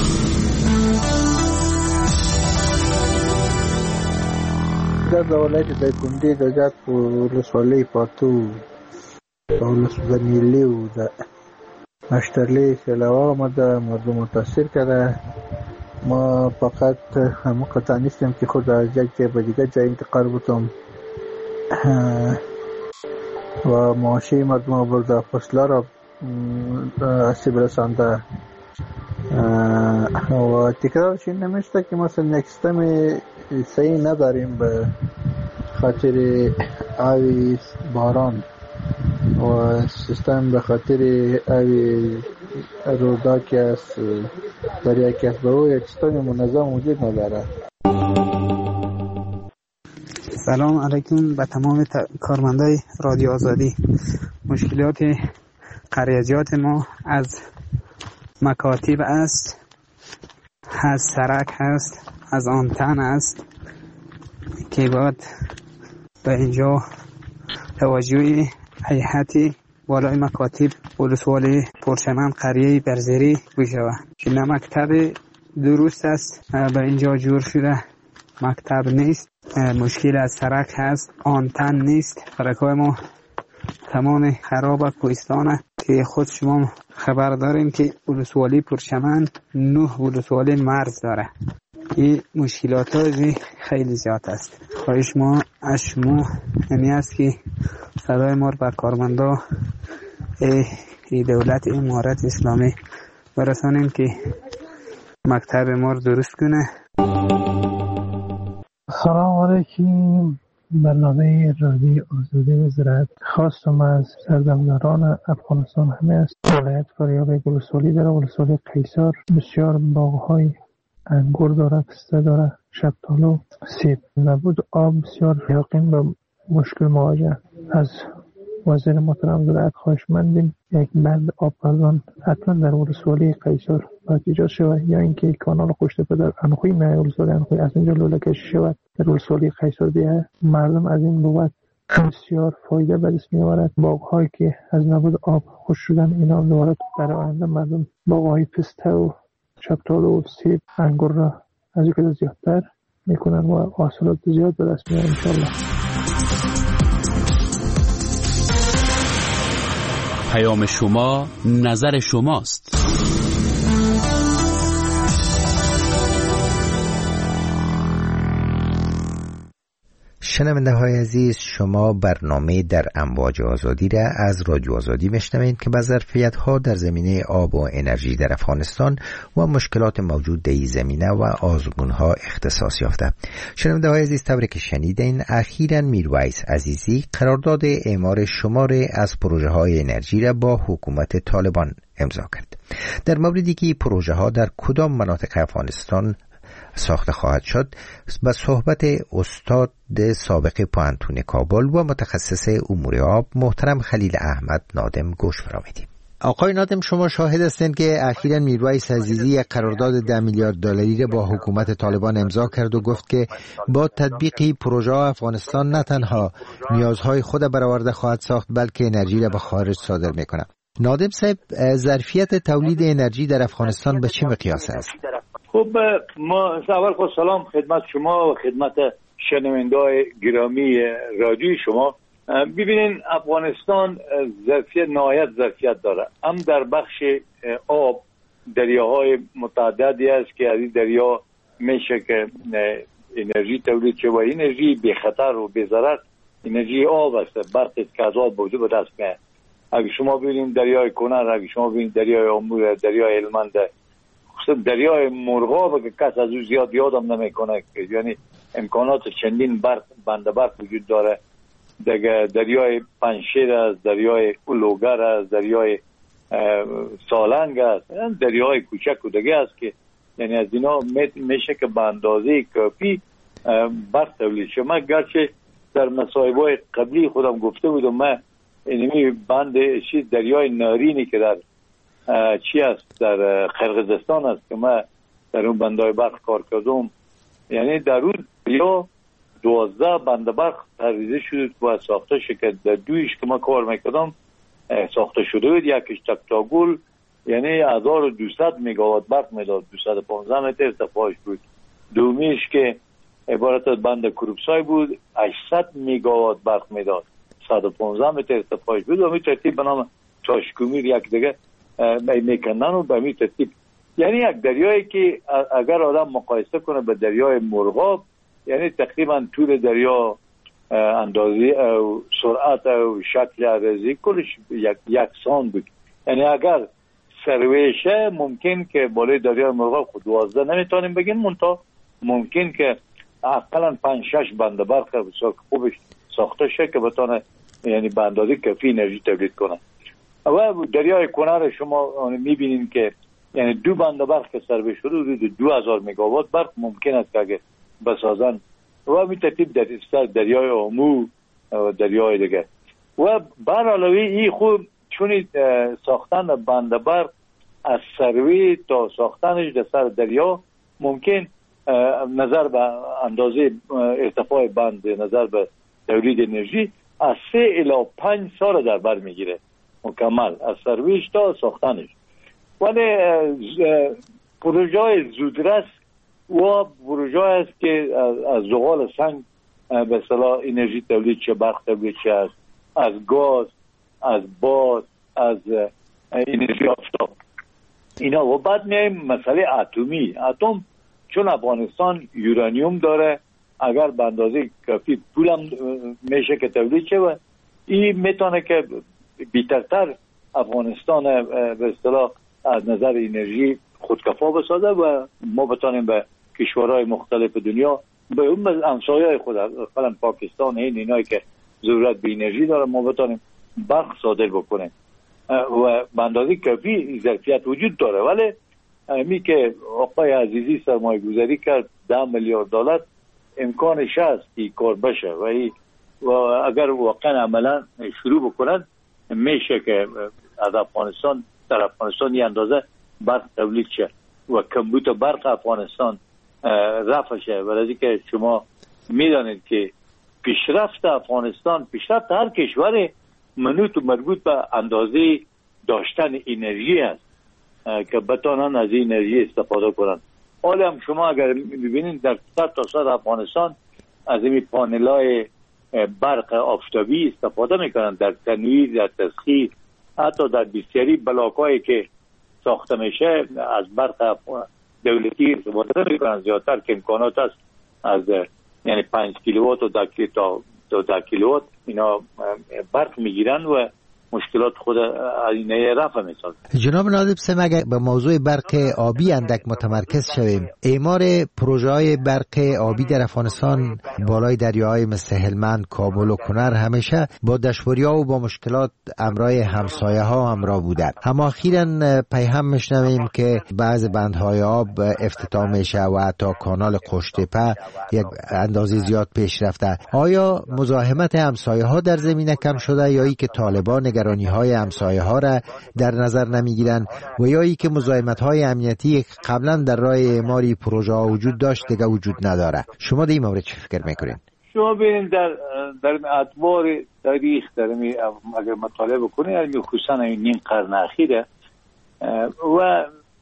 د ولایت دایکنډي د جات په ولسوالۍ پاتو د ولسوالۍ نیلیو د اشترلی سیلاب آمده، مردم متاثر کرده. ما فقط همه قطع نیستم که خود از یک جای به دیگر جای انتقال بودم و معاشی مردم برده، فصله را آسیب رسانده و تکرارش این نمیشته که مثلا یک سیستم صحیح نداریم به خاطر آوی باران و سیستم به خاطر آوی رودا که از دریا که از به او یک سیستم منظم وجود نداره. سلام علیکم به تمام کارمندای رادیو آزادی. مشکلات قریجات ما از مکاتب است، از سرک هست، از آنتن است که باید به اینجا توجه هیئت بالای مکاتب ولسوالی پرچمن قریه برزری بشود که نه مکتب درست است به اینجا جور شده، مکتب نیست، مشکل از سرک هست، آنتن نیست. سرک‌های ما تمام خراب و کوهستانه که خود شما خبر داریم که ولسوالی پرچمن نه ولسوالی مرز داره. این مشکلات های خیلی زیاد است. خواهش ما از شما یعنی است که صدای ما به کارمندا ای دولت امارت اسلامی برسانیم که مکتب ما درست کنه. سلام علیکم. برنامه رادیو آزادی و زراعت خواستم از سردمداران افغانستان همه است. ولایت فاریاب گلسولی داره، ولسوالی قیصر بسیار باغ‌های انگور داره، پسته داره، شفتالو، سیب. نبود آب بسیار یقین به مشکل مواجه. از وزیر محترم زراعت خواهشمندیم یک بند آب پردان حتما در ولسوالی قیصر باید ایجاد شود، یا اینکه کانال خشت پدر انخوی نه ولسوالی انخوی از اینجا لوله کشی شود در ولسوالی قیصر بیه. مردم از این بابت بسیار فایده به دست می‌آورد. باغ‌هایی که از نبود آب خشک شدن اینا دوباره در آینده مردم باغ‌های پسته و شفتالو و سیب انگور را از اینکه زیادتر میکنن و حاصلات زیاد به دست میارن ان شاء الله. پیام شما نظر شماست. شنونده های عزیز، شما برنامه در امواج آزادی را از رادیو آزادی میشنوید که به ظرفیت ها در زمینه آب و انرژی در افغانستان و مشکلات موجود در این زمینه و آزمون ها اختصاص یافته. شنونده های عزیز، طوری که شنیدین اخیراً میرویس عزیزی قرارداد اعمار شماری از پروژه های انرژی را با حکومت طالبان امضا کرد. در موردی که پروژه ها در کدام مناطق افغانستان ساخته خواهد شد با صحبت استاد سابق پوهنتون کابل و متخصص امور آب محترم خلیل احمد نادم گوش فرا میدیم. آقای نادم، شما شاهد هستند که اخیراً میرویس عزیزی یک قرارداد ده میلیارد دلاری را با حکومت طالبان امضا کرد و گفت که با تطبیق پروژه افغانستان نه تنها نیازهای خود برآورده خواهد ساخت بلکه انرژی را به خارج صادر میکنه. نادم صاحب، ظرفیت تولید انرژی در افغانستان به چه مقیاس است؟ خب ما اول خود سلام خدمت شما و خدمت شنونده‌های گرامی رادیوی شما. ببینین افغانستان ظرفیت نهایت ظرفیت داره، هم در بخش آب دریاهای متعددی است که از این دریا میشه که انرژی تولید شه و انرژی بی خطر و بی ضرر انرژی آب است. برخی که از آب موجود به دست میاد. اگه شما ببینید دریای کنر، اگه شما ببینید دریای امور، دریای هلمند، خصوصا دریای مرغاب که کس از او زیاد یادم نمیکنه، یعنی امکانات چندین برق بنده برق وجود داره. دیگه دریای پنشیر است، دریای اولوگر است، دریای سالنگ است، دریای کوچک و دیگه است که یعنی از اینا میشه که به اندازه کافی برق تولید شه. من گرچه در مصاحبه‌های قبلی خودم گفته بودم من اینمی بند چیز دریای نارینی که در چی است در قرقیزستان است که من در اون بندهای برق کار کردم، یعنی در اون دریا دوازده بند برق تحریزه شد و ساخته شد که در دویش که من کار میکردم ساخته شده بود. یکیش تکتاگل یعنی هزار و دویست مگاوات برق میداد، دویست و پانزده متر ارتفاعش بود. دومیش که عبارت از بند کروبسای بود هشتصد مگاوات برق میداد، صد و پانزده متر ارتفاعش بود. و می ترتیب به نام تاشکومیر یک دیگه میکندن و به می ترتیب، یعنی یک دریایی که اگر آدم مقایسه کنه به دریای مرغاب، یعنی تقریبا طول دریا اندازی او سرعت او شکل عرضی کلش یک یکسان بود. یعنی اگر سرویشه ممکن که بالای دریای مرغاب خود دوازده نمیتونیم بگیم، منتها ممکن که اقلا پنج شش بند برق خوبش ساخته شه که بتونه یعنی به اندازه کافی انرژی تولید کنه. و دریای کنر شما میبینین که یعنی دو بند برق که سرویش شده حدود دو هزار مگاوات برق ممکن است که اگه بسازن. و می ترتیب در استر دریای آمو و دریای دیگه. و بر علاوه این خود چون ساختن بند برق از سروی تا ساختنش در سر دریا ممکن نظر به اندازه ارتفاع بند، نظر به تولید انرژی از سه الی پنج سال در بر میگیره مکمل از سرویش تا ساختنش. ولی پروژه های زودرس و پروژه است که از زغال سنگ به اصطلاح انرژی تولید چه، برق تولید چه، از از گاز، از باد، از انرژی آفتاب اینا. و بعد میایم مسئله اتمی. اتم چون افغانستان یورانیوم داره، اگر به اندازه کافی پولم میشه که تولید شه و این میتونه که بیشتر افغانستان به اصطلاح از نظر انرژی خودکفا بسازه و ما بتانیم به کشورهای مختلف دنیا به اون همسایه‌های خود مثلا پاکستان این اینایی که ضرورت به انرژی داره ما بتانیم برق صادر بکنیم و به اندازه کافی ظرفیت وجود داره. ولی می که آقای عزیزی سرمایه گذاری کرد ده میلیارد دلار امکانش هست که کار بشه و, و اگر واقعا عملا شروع بکنن میشه که از افغانستان در افغانستان یه اندازه برق تولید شه و کمبود برق افغانستان رفع شه. ولی که شما میدانید که پیشرفت افغانستان، پیشرفت هر کشور منوط و مربوط به اندازه داشتن انرژی است که بتانن از این انرژی استفاده کنن. حالا هم شما اگر ببینید در صد تا صد افغانستان از این پانل‌های برق آفتابی استفاده میکنن در تنویر، در تسخیر، حتی در بسیاری بلاکایی که ساخته میشه از برق دولتی استفاده میکنن زیادتر که امکانات است از یعنی پنج کیلووات و ده تا ده کیلووات اینا برق میگیرن و مشکلات خود اینه رفع میسازه. جناب نادب سم اگر به موضوع برق آبی اندک متمرکز شویم، اعمار پروژه های برق آبی در افغانستان بالای دریاهای مثل هلمند، کابل و کنر همیشه با دشواری‌ها و با مشکلات همراه همسایه ها همراه بودند. اما اخیراً پیام میشنویم که بعض بندهای آب افتتاح میشه و حتی کانال قشتپه یک اندازه زیاد پیش رفته. آیا مزاحمت همسایه ها در زمینه کم شده یا ای که طالبان نگرانی های همسایه ها را در نظر نمیگیرن و یا ای که مزاحمت های امنیتی قبلا در راه اعماری پروژه ها وجود داشت دیگه وجود نداره؟ شما در این مورد چه فکر میکنین؟ شما ببینید در در ادوار تاریخ در می اگر مطالعه بکنید خصوصا این نیم قرن اخیره و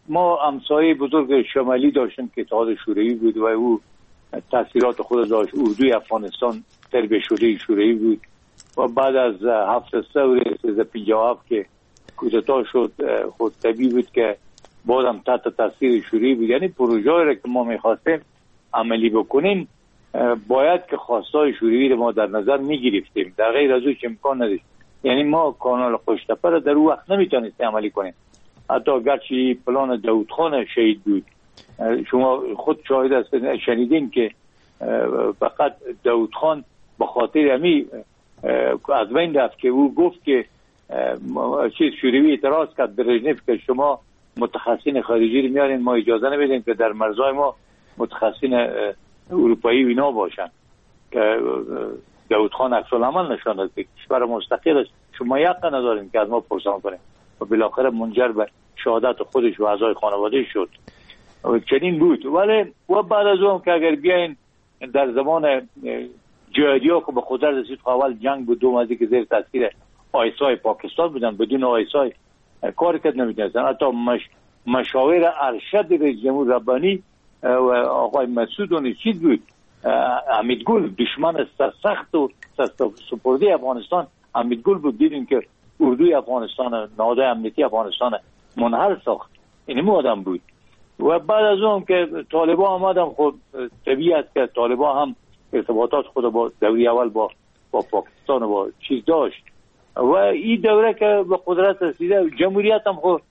ما همسایه بزرگ شمالی داشتیم که اتحاد شوروی بود و او تاثیرات خود داشت. اردوی افغانستان تربیه شده شوروی بود و بعد از هفت سور سیزده پنجاه و هفت که کودتا شد خود طبیعی بود که بازم تحت تاثیر شوروی بود. یعنی پروژه‌ای را که ما می‌خواستیم عملی بکنیم باید که خواستای شوروی را ما در نظر می‌گرفتیم، در غیر از او امکان نداشت. یعنی ما کانال قشتپه را در اون وقت نمیتونستیم عملی کنیم. حتی گرچه پلان داود خان شهید بود، شما خود شاهد هستید شنیدین که فقط داود خان به خاطر همی از بین رفت که او گفت که چیز شوروی اعتراض کرد به برژنف که شما متخصصین خارجی رو میارین، ما اجازه نمیدیم که در مرزهای ما متخصصین اروپایی و اینا باشن، که داود خان عکس العمل نشان داد که کشور مستقل است، شما حق ندارین که از ما پرسان کنیم و بالاخره منجر به شهادت خودش و اعضای خانواده شد. چنین بود. ولی و بعد از اون که اگر بیاین در زمان جهادی‌ها که به خود رسید، اول جنگ بود، دوم ازی که زیر تاثیر آیسای پاکستان بودن، بدون آیسای کار کرد نمیتونستن. حتی مش... مشاور ارشد رئیس جمهور ربانی و آقای مسعود اون چیز بود، حمیدگل، دشمن سخت و سپرده افغانستان حمیدگل بود. دیدیم که اردوی افغانستان، نهادهای امنیتی افغانستان منحل ساخت، این آدم بود. و بعد از اون که طالبان آمدن، خود طبیعی است که طالبان هم ارتباطات خود با دوره اول با با پاکستان و با چیز داشت و این دوره که به قدرت رسیده، جمهوریت هم خود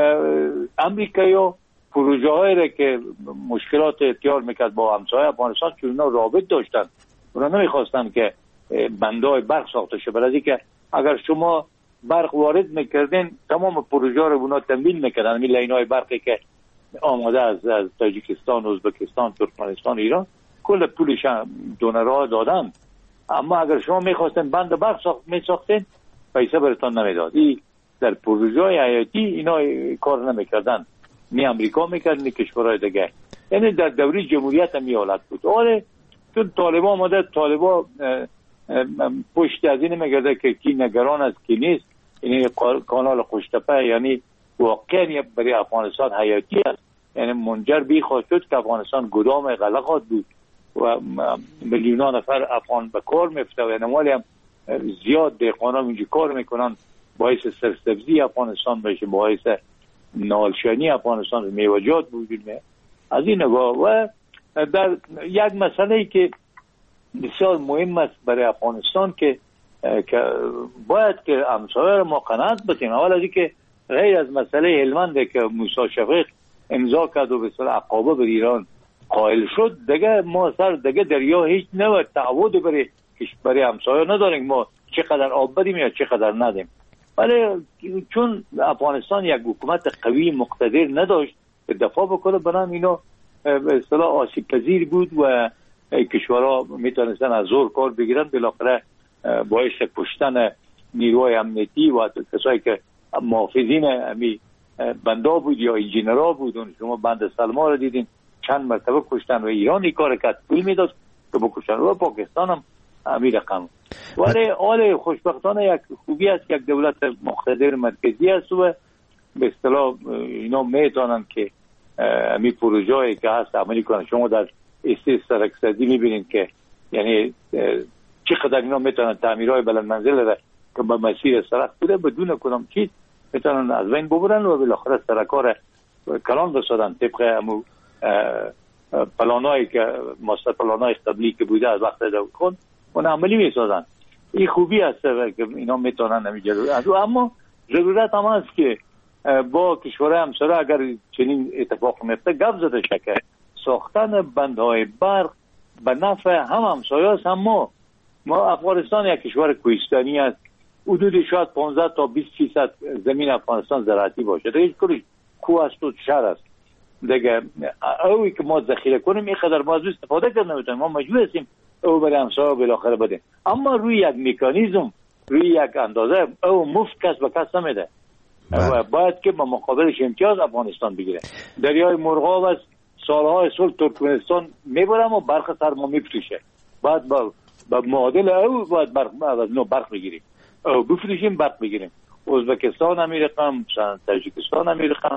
امریکایی پروژه هایی را که مشکلات اختیار میکرد با همسایه افغانستان، چون اونا رابط داشتن، اونا نمیخواستن که بندهای برق ساخته شه، برای که اگر شما برق وارد میکردین تمام پروژه رو اونا تمویل میکردن. این لینای برقی که آماده از از تاجیکستان، ازبکستان، ترکمنستان، ایران، کل پولش دونرها دادن، اما اگر شما میخواستین بند برق ساخت میساختین پیسه براتون نمیداد. این در پروژه حیاتی اینا کار نمیکردن، نی امریکا میکرد نی کشورهای دیگه. یعنی در دوره جمهوریت هم این حالت بود. آره چون طالبان آمده، طالبان پشت از این میگرده که کی نگران است کی نیست. یعنی کانال قشتپه یعنی واقعا برای افغانستان حیاتی است، یعنی منجر بی خواهد شد که افغانستان گدام غلقات بود و میلیون نفر افغان به کار میفته و نمالی هم زیاد دهقانا اینجا کار میکنن، باعث سرسبزی افغانستان بشه، باعث نالشانی افغانستان میوجات وجود میاد. از این نگاه و در یک مسئله که بسیار مهم است برای افغانستان که که باید که همسایه ما قناعت بدیم. اول از اینکه غیر از مسئله هلمند که موسی شفیق امضا کرد و به صورت عقابه بر ایران قائل شد، دیگه ما سر دیگه دریا هیچ نوع تعهد برای برای همسایه نداریم، ما چقدر آب بدیم یا چقدر ندیم. ولی چون افغانستان یک حکومت قوی مقتدر نداشت که دفاع بکنه، بنام اینا به اصطلاح آسیب پذیر بود و کشورها میتونستن از زور کار بگیرن، بالاخره باعث کشتن نیروهای امنیتی و کسایی که محافظین امی بندا بود یا انجینرها بودن. شما بند سلما رو دیدین چند مرتبه کشتن و ایران این کار کرد، پول میداد که بکشتن و پاکستان هم امی رقم. ولی آل خوشبختانه یک خوبی است که یک دولت مقتدر مرکزی است و به اصطلاح اینا میتونن که امی پروژه‌ای که هست عملی کنن. شما در استیز سرکسدی میبینید که یعنی چقدر اینا میتونن تعمیرهای بلند منزل را که به مسیر سرک بوده بدون کدام چیز میتونن از بین ببرن و بالاخره سرکار کلان بسازن طبق امو پلانایی که ماستر پلانای قبلی که بوده از وقت داود خان اون عملی میسازن. این خوبی است که اینا میتونن نمیجرد. اما ضرورت هم است که با کشورهای همسایه اگر چنین اتفاق میفته گپ زده شکه ساختن بندهای برق به نفع هم همسایه است هم ما. ما افغانستان یک کشور کوهستانی است، حدود شاید پانزده تا بیست فیصد زمین افغانستان زراعتی باشه، دیگه کلش کوه است و شهر است دیگه. اوی که ما ذخیره کنیم این قدر ما از استفاده کنیم نمیتونیم، ما مجبور هستیم او برای همسایه بالاخره بدیم. اما روی یک مکانیزم، روی یک اندازه او مفت کس به کس نمیده و باید که با مقابلش امتیاز افغانستان بگیره. دریای مرغاب است، سالهای سال ترکمنستان میبرم و برق سر ما میفروشه، بعد با با معادل او باید برق از نو برق بگیریم او بفروشیم برق بگیریم. ازبکستان هم میرقم، تاجیکستان هم میرقم،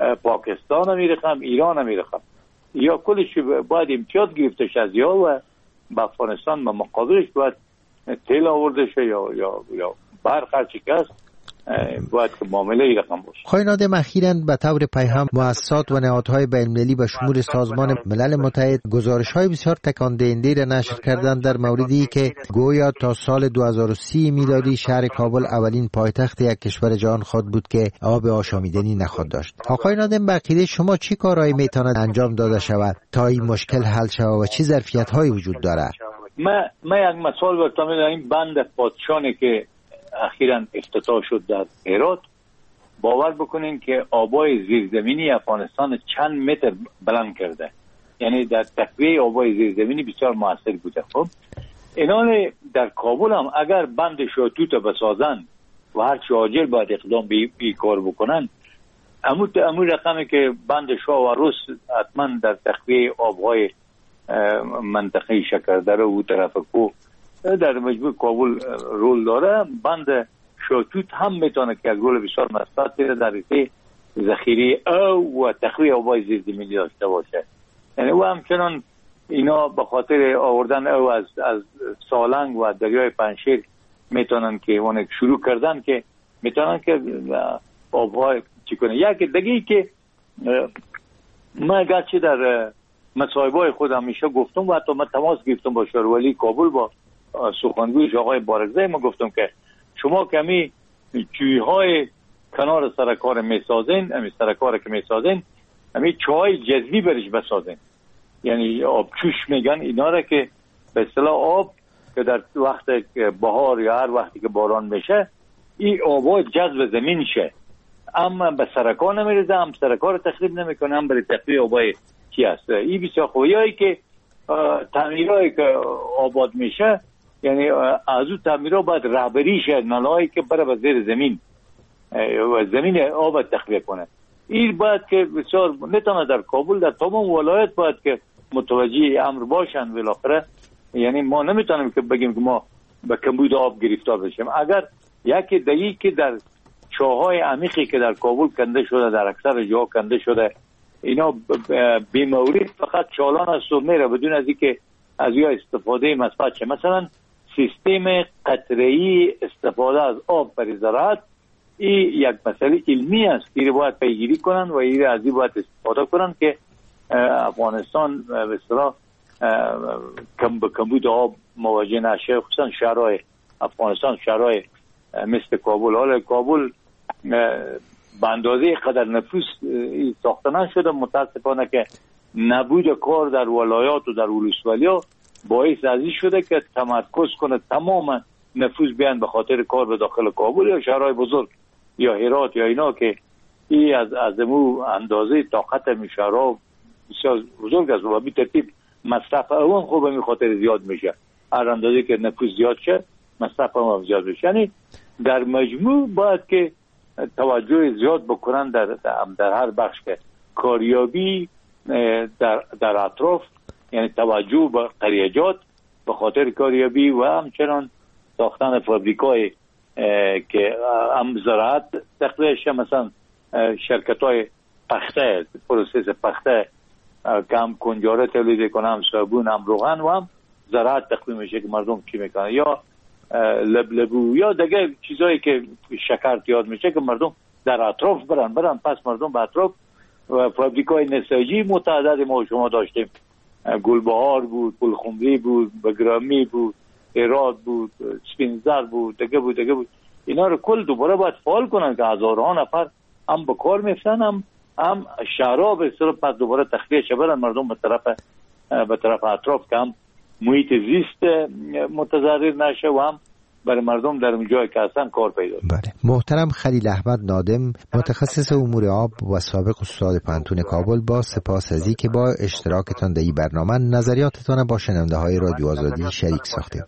پاکستان هم میرخم، ایران هم میرخم، یا کلش باید امتیاز گرفتش از یا و به افغانستان به مقابلش باید تیل آورده شه یا یا یا برق هرچی که است باید که معامله ای رقم باشه. خواهی نادم اخیراً به طور پیهم مؤسسات و نهادهای بین‌المللی به شمول سازمان ملل متحد گزارش‌های بسیار تکان دهنده را نشر کردند در موردی که گویا تا سال دو هزار و سی میلادی شهر کابل اولین پایتخت یک کشور جهان خواهد بود که آب آشامیدنی نخواهد داشت. آقای نادم به عقیده شما چی کارهایی میتواند انجام داده شود تا این مشکل حل شود و چه ظرفیت‌هایی وجود دارد؟ ما ما یک مثال براتون میزنم. این بند پادشانی که اخیراً افتتاح شد در هرات، باور بکنین که آبای زیرزمینی افغانستان چند متر بلند کرده، یعنی در تقویه آبای زیرزمینی بسیار موثر بوده. خب اینان در کابل هم اگر بند شاتوت بسازن و هر چه عاجل باید اقدام به این کار بکنن، امو امو رقمی که بند شاه و روس حتما در تقویه آبهای منطقه شکردره و طرف کو در مجموع کابل رول داره، بند شاتوت هم میتونه که رول بسیار مثبت در رشته ذخیره او و تخلیه آبای زیرزمینی داشته باشه. یعنی و همچنان اینا به خاطر آوردن او از از سالنگ و دریای پنشیر میتونن که اون شروع کردن که میتونن که آبهای چی کنه. یک دیگه که من گرچه در مصاحبه‌های خودم میشه گفتم و حتی من تماس گرفتم با شورولی کابل، با سخنگویش آقای بارگزای، ما گفتم که شما کمی جویهای کنار سرکار میسازین، امی سرکار که میسازین امی چای جذبی برش بسازین، یعنی آب چوش میگن اینا را که به اصطلاح آب که در وقت بهار یا هر وقتی که باران میشه این آبا جذب زمین شه، اما به سرکار نمیرزه، هم سرکار تخریب نمیکنه، هم برای تخریب آبای چی هست. این بسیار خوبی هایی که تعمیرهایی که آباد میشه، یعنی از اون تعمیرها باید رهبری شه، نالایی که برای به زیر زمین و زمین آب تخلیه کنه. این باید که بسیار نتانه در کابل در تمام ولایت باید که متوجه امر باشن. بالاخره یعنی ما نمیتونیم که بگیم که ما به کمبود آب گرفتار بشیم. اگر یکی دیگه که در چاهای عمیقی که در کابل کنده شده، در اکثر جاها کنده شده، اینا بیمورد فقط چالان از صبح میره بدون از اینکه از یا استفاده مثبت شه. مثلا سیستم قطره‌ای استفاده از آب برای زراعت این یک مسئله علمی است، این باید پیگیری کنن و این از این باید استفاده کنن که افغانستان به اصطلاح کم به کمبود آب مواجه نشه. خصوصا شهرهای افغانستان، شهرهای مثل کابل، حالا کابل به اندازه قدر نفوس ساخته نشده، متاسفانه که نبود کار در ولایات و در ولسوالی‌ها باعث ازی شده که تمرکز کنه تمام نفوس بیان به خاطر کار به داخل کابل یا شهرهای بزرگ یا هرات یا اینا که این از از مو اندازه طاقت می شهرها بسیار بزرگ است و به ترتیب مصرف اون خوب به خاطر زیاد میشه. هر اندازه که نفوس زیاد شه مصرف هم زیاد میشه. یعنی در مجموع باید که توجه زیاد بکنن در در هر بخش که کاریابی در در اطراف، یعنی توجه به قریجات به خاطر کاریابی و همچنان ساختن فابریکای که هم زراعت تخلیه، مثلا شرکت های پخته، پروسس پخته که هم کنجاره تولید کنه، هم صابون، هم روغن و هم زراعت تخلیه میشه که مردم چی میکنه، یا لبلبو یا دیگه چیزایی که شکر تیاد میشه که مردم در اطراف برن برن پس مردم به اطراف و فابریکای نساجی متعدد ما شما داشتیم، گلبهار بود، پلخمری بود، بگرامی بود، هرات بود، سپینزر بود، دیگه بود دیگه بود. اینا رو کل دوباره باید فعال کنن که هزارها نفر هم به کار میفتن، هم هم شهرها به اصطلاح پس دوباره تخلیه شه برن مردم به طرف به طرف اطراف که هم محیط زیست متضرر نشه و هم برای مردم در اون جای که هستن کار پیدا کنه. بله. محترم خلیل احمد نادم، متخصص امور آب و سابق استاد پانتون کابل، با سپاس از اینکه با اشتراکتان در این برنامه نظریاتتان با شنونده های رادیو آزادی شریک ساختید.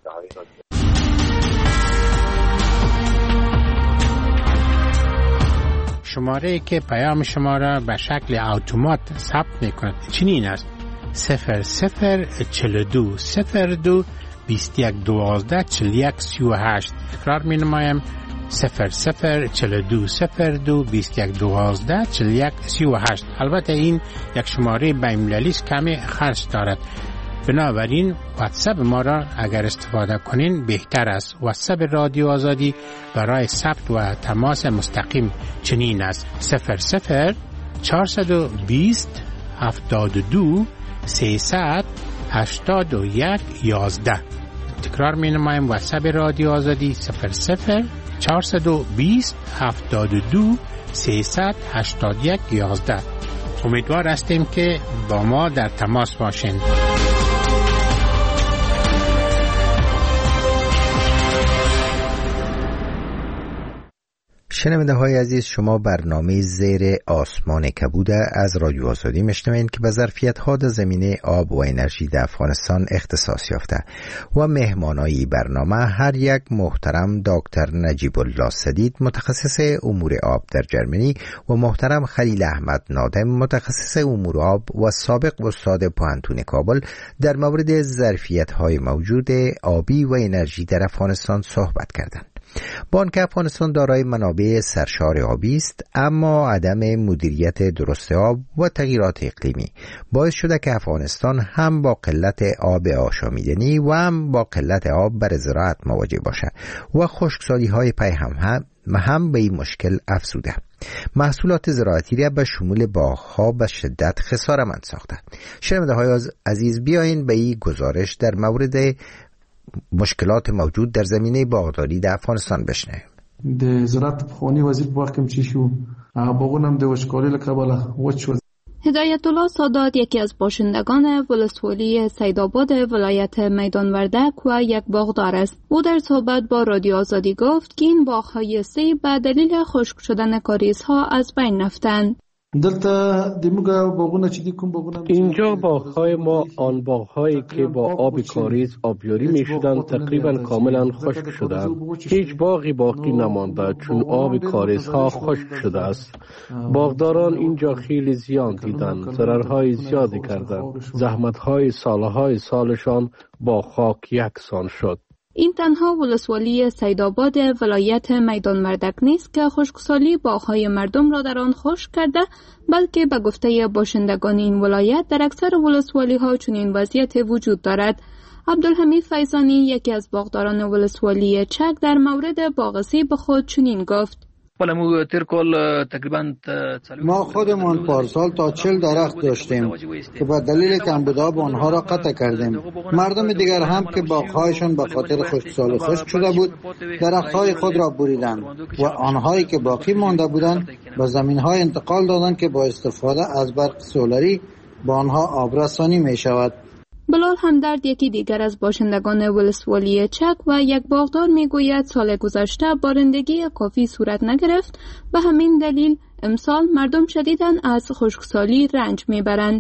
شماره که پیام شما را به شکل اتومات ثبت می‌کند چنین است: صفر صفر چهل و دو صفر دو بیست یک دوازده چهل یک سی و هشت. تکرار می نمایم: صفر صفر چهل و دو صفر دو بیست و یک دوازده چهل و یک سی و هشت. البته این یک شماره بین‌المللی است، کمی خرج دارد، بنابراین واتساپ ما را اگر استفاده کنین بهتر است. واتساپ رادیو آزادی برای ثبت و تماس مستقیم چنین است: صفر صفر چهارصد و بیست هفتاد و دو سیصد هشتاد و یک یازده. تکرار می نمایم: واتساپ رادیو آزادی صفر صفر چهارصد و بیست هفتاد و دو سیصد هشتاد و یک یازده. امیدوار هستیم که با ما در تماس باشین. شنونده های عزیز، شما برنامه زیر آسمان کبود از رادیو آزادی میشنوید که به ظرفیت ها در زمینه آب و انرژی در افغانستان اختصاص یافته و مهمانای برنامه هر یک محترم دکتر نجیب الله سدید متخصص امور آب در جرمنی و محترم خلیل احمد نادم متخصص امور آب و سابق استاد پوهنتون کابل در مورد ظرفیت های موجود آبی و انرژی در افغانستان صحبت کردند. با آنکه افغانستان دارای منابع سرشار آبی است، اما عدم مدیریت درست آب و تغییرات اقلیمی باعث شده که افغانستان هم با قلت آب آشامیدنی و هم با قلت آب برای زراعت مواجه باشد و خشکسالی های پی هم هم هم به این مشکل افزوده. محصولات زراعتی را به شمول باغ‌ها به شدت خساره‌مند ساخته. شنونده های عزیز، بیاین به این گزارش در مورد مشکلات موجود در زمینه باغداری در افغانستان بشنویم. د زراعت پخوانی وزیر په وخت کې چې شو هغه باغونه هم د وچکالۍ له کبله وچ شول. هدایت الله سادات یکی از باشندگان ولسوالی سیدآباد ولایت میدان وردک و یک باغدار است. او در صحبت با رادیو آزادی گفت که این باغ‌های سیب به دلیل خشک شدن کاریزها از بین رفتند. اینجا باغ‌های ما آن باغ‌هایی که با آب کاریز آبیاری می‌شدند تقریباً کاملاً خشک شدند. هیچ باغی باقی نمانده چون آب کاریزها خشک شده است. باغداران اینجا خیلی زیان دیدند، ضررهای زیادی کردند. زحمت‌های سالهای سالشان با خاک یکسان شد. این تنها ولسوالی سیدآباد ولایت میدان وردک نیست که خشکسالی باغ‌های مردم را در آن خشک کرده، بلکه به گفته باشندگان این ولایت در اکثر ولسوالی‌ها چنین وضعیت وجود دارد. عبدالحمید فیضانی یکی از باغداران ولسوالی چک در مورد باغ سیب خود چنین گفت: ما خودمان پارسال تا چل درخت داشتیم که به دلیل کمبود آب آنها را قطع کردیم. مردم دیگر هم که باغ‌هایشان به خاطر خشکسالی خشک شده بود درخت‌های خود را بریدند و آنهایی که باقی مانده بودند به زمین‌های انتقال دادند که با استفاده از برق سولری به آنها آبرسانی می‌شود. بلال همدرد یکی دیگر از باشندگان ولسوالی چک و یک باغدار میگوید سال گذشته بارندگی کافی صورت نگرفت و همین دلیل امسال مردم شدیداً از خشکسالی رنج میبرند.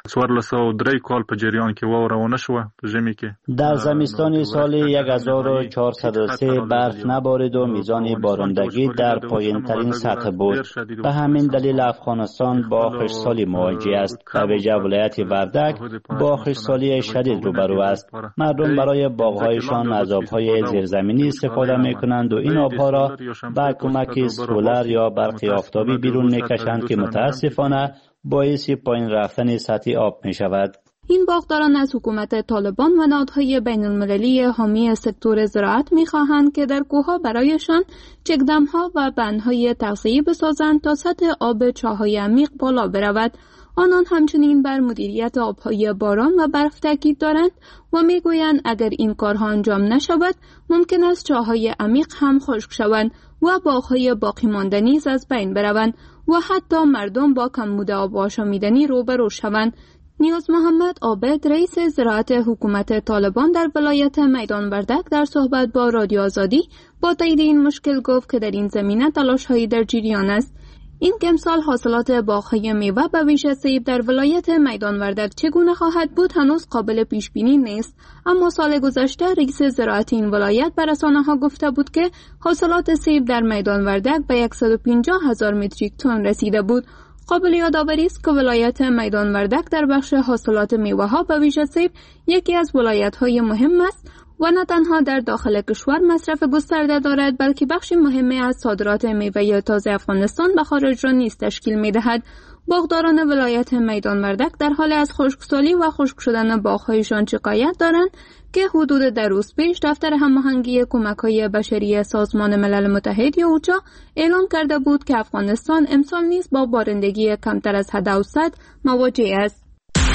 در زمستان سال هزار و چهارصد و سه برف نبارید و میزان بارندگی در پایین ترین سطح بود. به همین دلیل افغانستان با خشکسالی مواجه است. به ویژه ولایت وردک با خشکسالی شدید روبرو است. مردم برای باغ‌هایشان از آب‌های زیرزمینی استفاده می‌کنند و این آب‌ها را با کمک سولر یا برق آفتابی بیرون می‌کشند که متأسفانه باعث پایین رفتن سطح آب می شود. این باغداران از حکومت طالبان و نهادهای بین المللی حامی سکتور زراعت می خواهند که در کوهها برایشان چکدم‌ها و بندهای تغذیه‌ای بسازند تا سطح آب چاه‌های عمیق بالا برود. آنان همچنین بر مدیریت آبهای باران و برف تاکید دارند و میگویند اگر این کارها انجام نشود ممکن است چاه‌های عمیق هم خشک شوند و باغ‌های باقی مانده نیز از بین بروند و حتی مردم با کمبود آب آشامیدنی روبرو شوند. نیاز محمد عابد رئیس زراعت حکومت طالبان در ولایت میدان وردک در صحبت با رادیو آزادی با تایید این مشکل گفت که در این زمینه تلاش‌هایی در جریان است. این که امسال حاصلات باغ‌های میوه به ویژه سیب در ولایت میدان وردک چگونه خواهد بود هنوز قابل پیش بینی نیست، اما سال گذشته رئیس زراعت این ولایت به رسانه‌ها گفته بود که حاصلات سیب در میدان وردک به صد و پنجاه هزار متریک تن رسیده بود. قابل یادآوری است که ولایت میدان وردک در بخش حاصلات میوه‌ها به ویژه سیب یکی از ولایت‌های مهم است و نه تنها در داخل کشور مصرف گسترده دارد بلکه بخش مهمی از صادرات میوه تازه افغانستان به خارج را نیز تشکیل می‌دهد. باغداران ولایت میدان وردک در حال از خشکسالی و خشک شدن باغ‌هایشان شکایت دارند که حدود در روز پیش دفتر هماهنگی کمک‌های بشری سازمان ملل متحد یا اوچا اعلام کرده بود که افغانستان امسال نیز با بارندگی کمتر از حد اوسط مواجه است.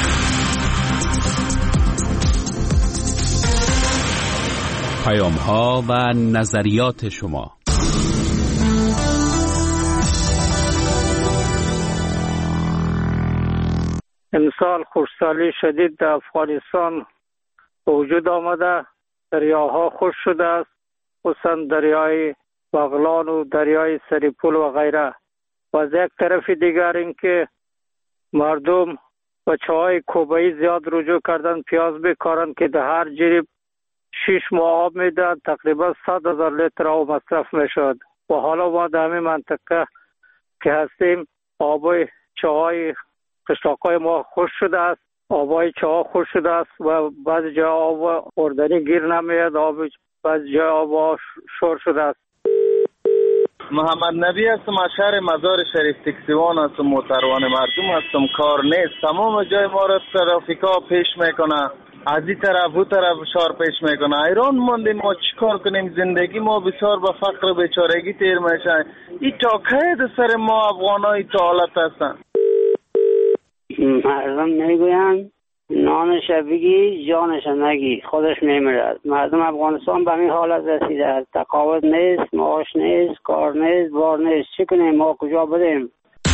پیام‌ها و نظریات شما. امسال خشکسالی شدید در افغانستان به وجود آمده، دریاها خشک شده است، خصوصا دریای بغلان و دریای سریپول و غیره. و از یک طرف دیگر اینکه مردم و چاهای کوبایی زیاد رجوع کردن پیاز بکارن که در هر جریب شش ماه آب میدن، تقریبا صد هزار لیتر آب مصرف میشد. و حالا ما در همین منطقه که هستیم آبای چاهای قشلاقای ما خشک شده است، آبای چاه خشک شده است و بعضی جا آب خوردنی گیر نمیاد، آب بعضی جا آب شور شده است. محمد نبی هستم، از شهر مزار شریف تکسیوان هستم، محترم مردم هستم. کار نیست، تمام جای ما را ترافیکا پیش میکنه، از این طرف او طرف شار پیش میکنه. ایران موندیم، ما چیکار کنیم؟ زندگی ما بسیار به فقر و بیچارگی تیر میشه. این تا که سر ما افغانای تا حالت هستن. مردم میگویند نانش بگی جانش نگی، خودش میمیرد. مردم افغانستان به این حالت رسیده است، تقاعد نیست، معاش نیست، کار نیست، بار نیست. چی کنیم؟ ما کجا بریم؟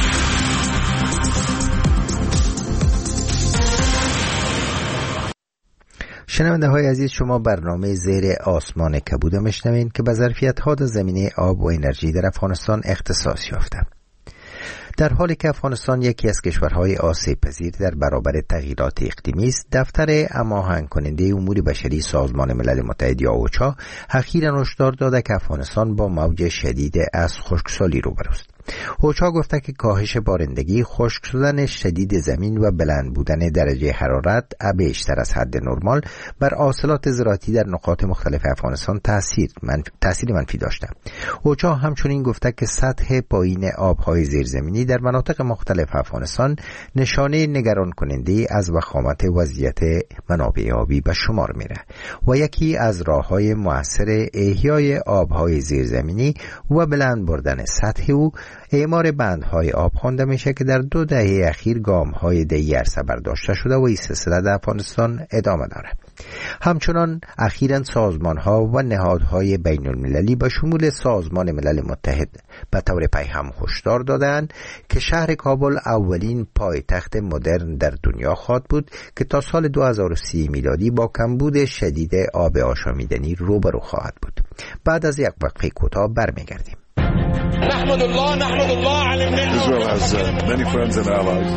شنونده های عزیز، شما برنامه زیر آسمان کبود میشنوین که به ظرفیت ها در زمینه آب و انرژی در افغانستان اختصاص یافته. در حالی که افغانستان یکی از کشورهای آسیب پذیر در برابر تغییرات اقلیمی است، دفتر هماهنگ کننده امور بشری سازمان ملل متحد یا اوچا اخیراً هشدار داده که افغانستان با موج شدید از خشکسالی روبروست. اوچا گفته که کاهش بارندگی، خشک شدن شدید زمین و بلند بودن درجه حرارت بیشتر از حد نرمال بر حاصلات زراعتی در نقاط مختلف افغانستان تاثیر منفی تاثیر منفی داشته. اوچا همچنین گفته که سطح پایین آبهای زیرزمینی در مناطق مختلف افغانستان نشانه نگران کننده از وخامت وضعیت منابع آبی به شمار میره و یکی از راههای مؤثر احیای آبهای زیرزمینی و بلند بردن سطح او اعمار بندهای آب خوانده میشه که در دو دهه اخیر گام‌های دهی عرصه برداشته شده و این سلسله در افغانستان ادامه داره. همچنان اخیراً سازمان‌ها و نهادهای بین المللی به شمول سازمان ملل متحد به طور پیهم هشدار دادند که شهر کابل اولین پایتخت مدرن در دنیا خواهد بود که تا سال دو هزار و سی میلادی با کمبود شدید آب آشامیدنی روبرو خواهد بود. بعد از یک وقفه کوتاه برمیگردیم. نحمد الله نحمد الله على النعمة. Israel has uh, many friends and allies.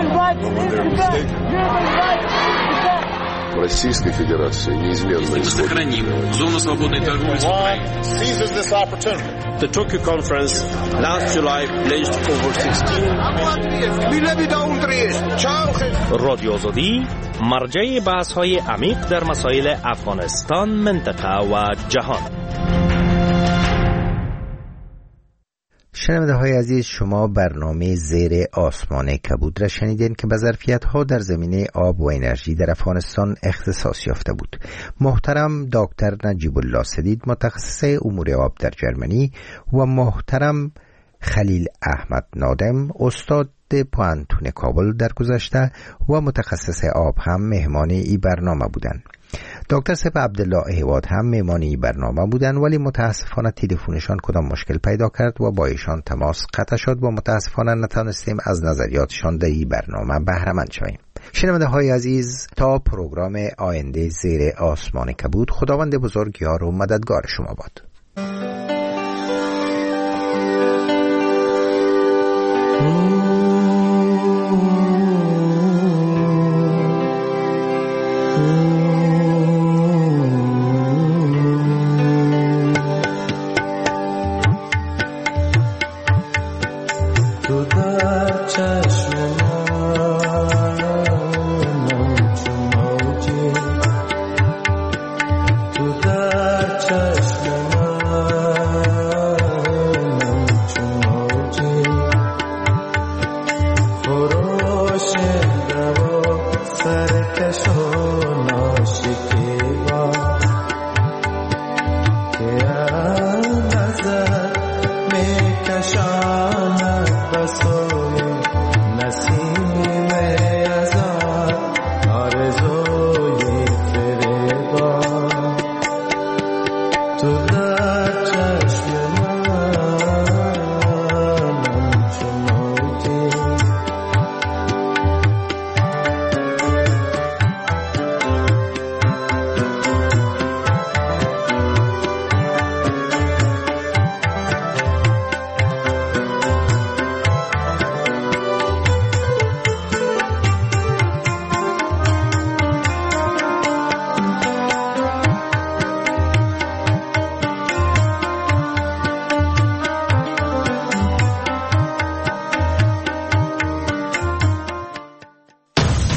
Российской Федерации неизменно исходит. Зону свободной торговли с Украиной. Seizes this opportunity. The Tokyo conference last July pledged over sixteen. رادیو آزادی مرجع بحث‌های عمیق در مسائل افغانستان، منطقه و جهان. شنونده های عزیز، شما برنامه زیر آسمان کبود را شنیدین که به ظرفیت ها در زمینه آب و انرژی در افغانستان اختصاص یافته بود. محترم دکتر نجیب الله سدید، متخصص امور آب در جرمنی، و محترم خلیل احمد نادم، استاد پوهنتون کابل در گذشته و متخصص آب، هم مهمان این برنامه بودند. دکتر سپه عبدالله احواد هم مهمان این برنامه بودند، ولی متاسفانه تلفنشان کدام مشکل پیدا کرد و با ایشان تماس قطع شد و متاسفانه نتونستیم از نظریاتشان در این برنامه بهره مند شویم. شنونده های عزیز، تا پروگرام آینده زیر آسمان کبود، خداوند بزرگ یار و مددگار شما باد. تو آتش و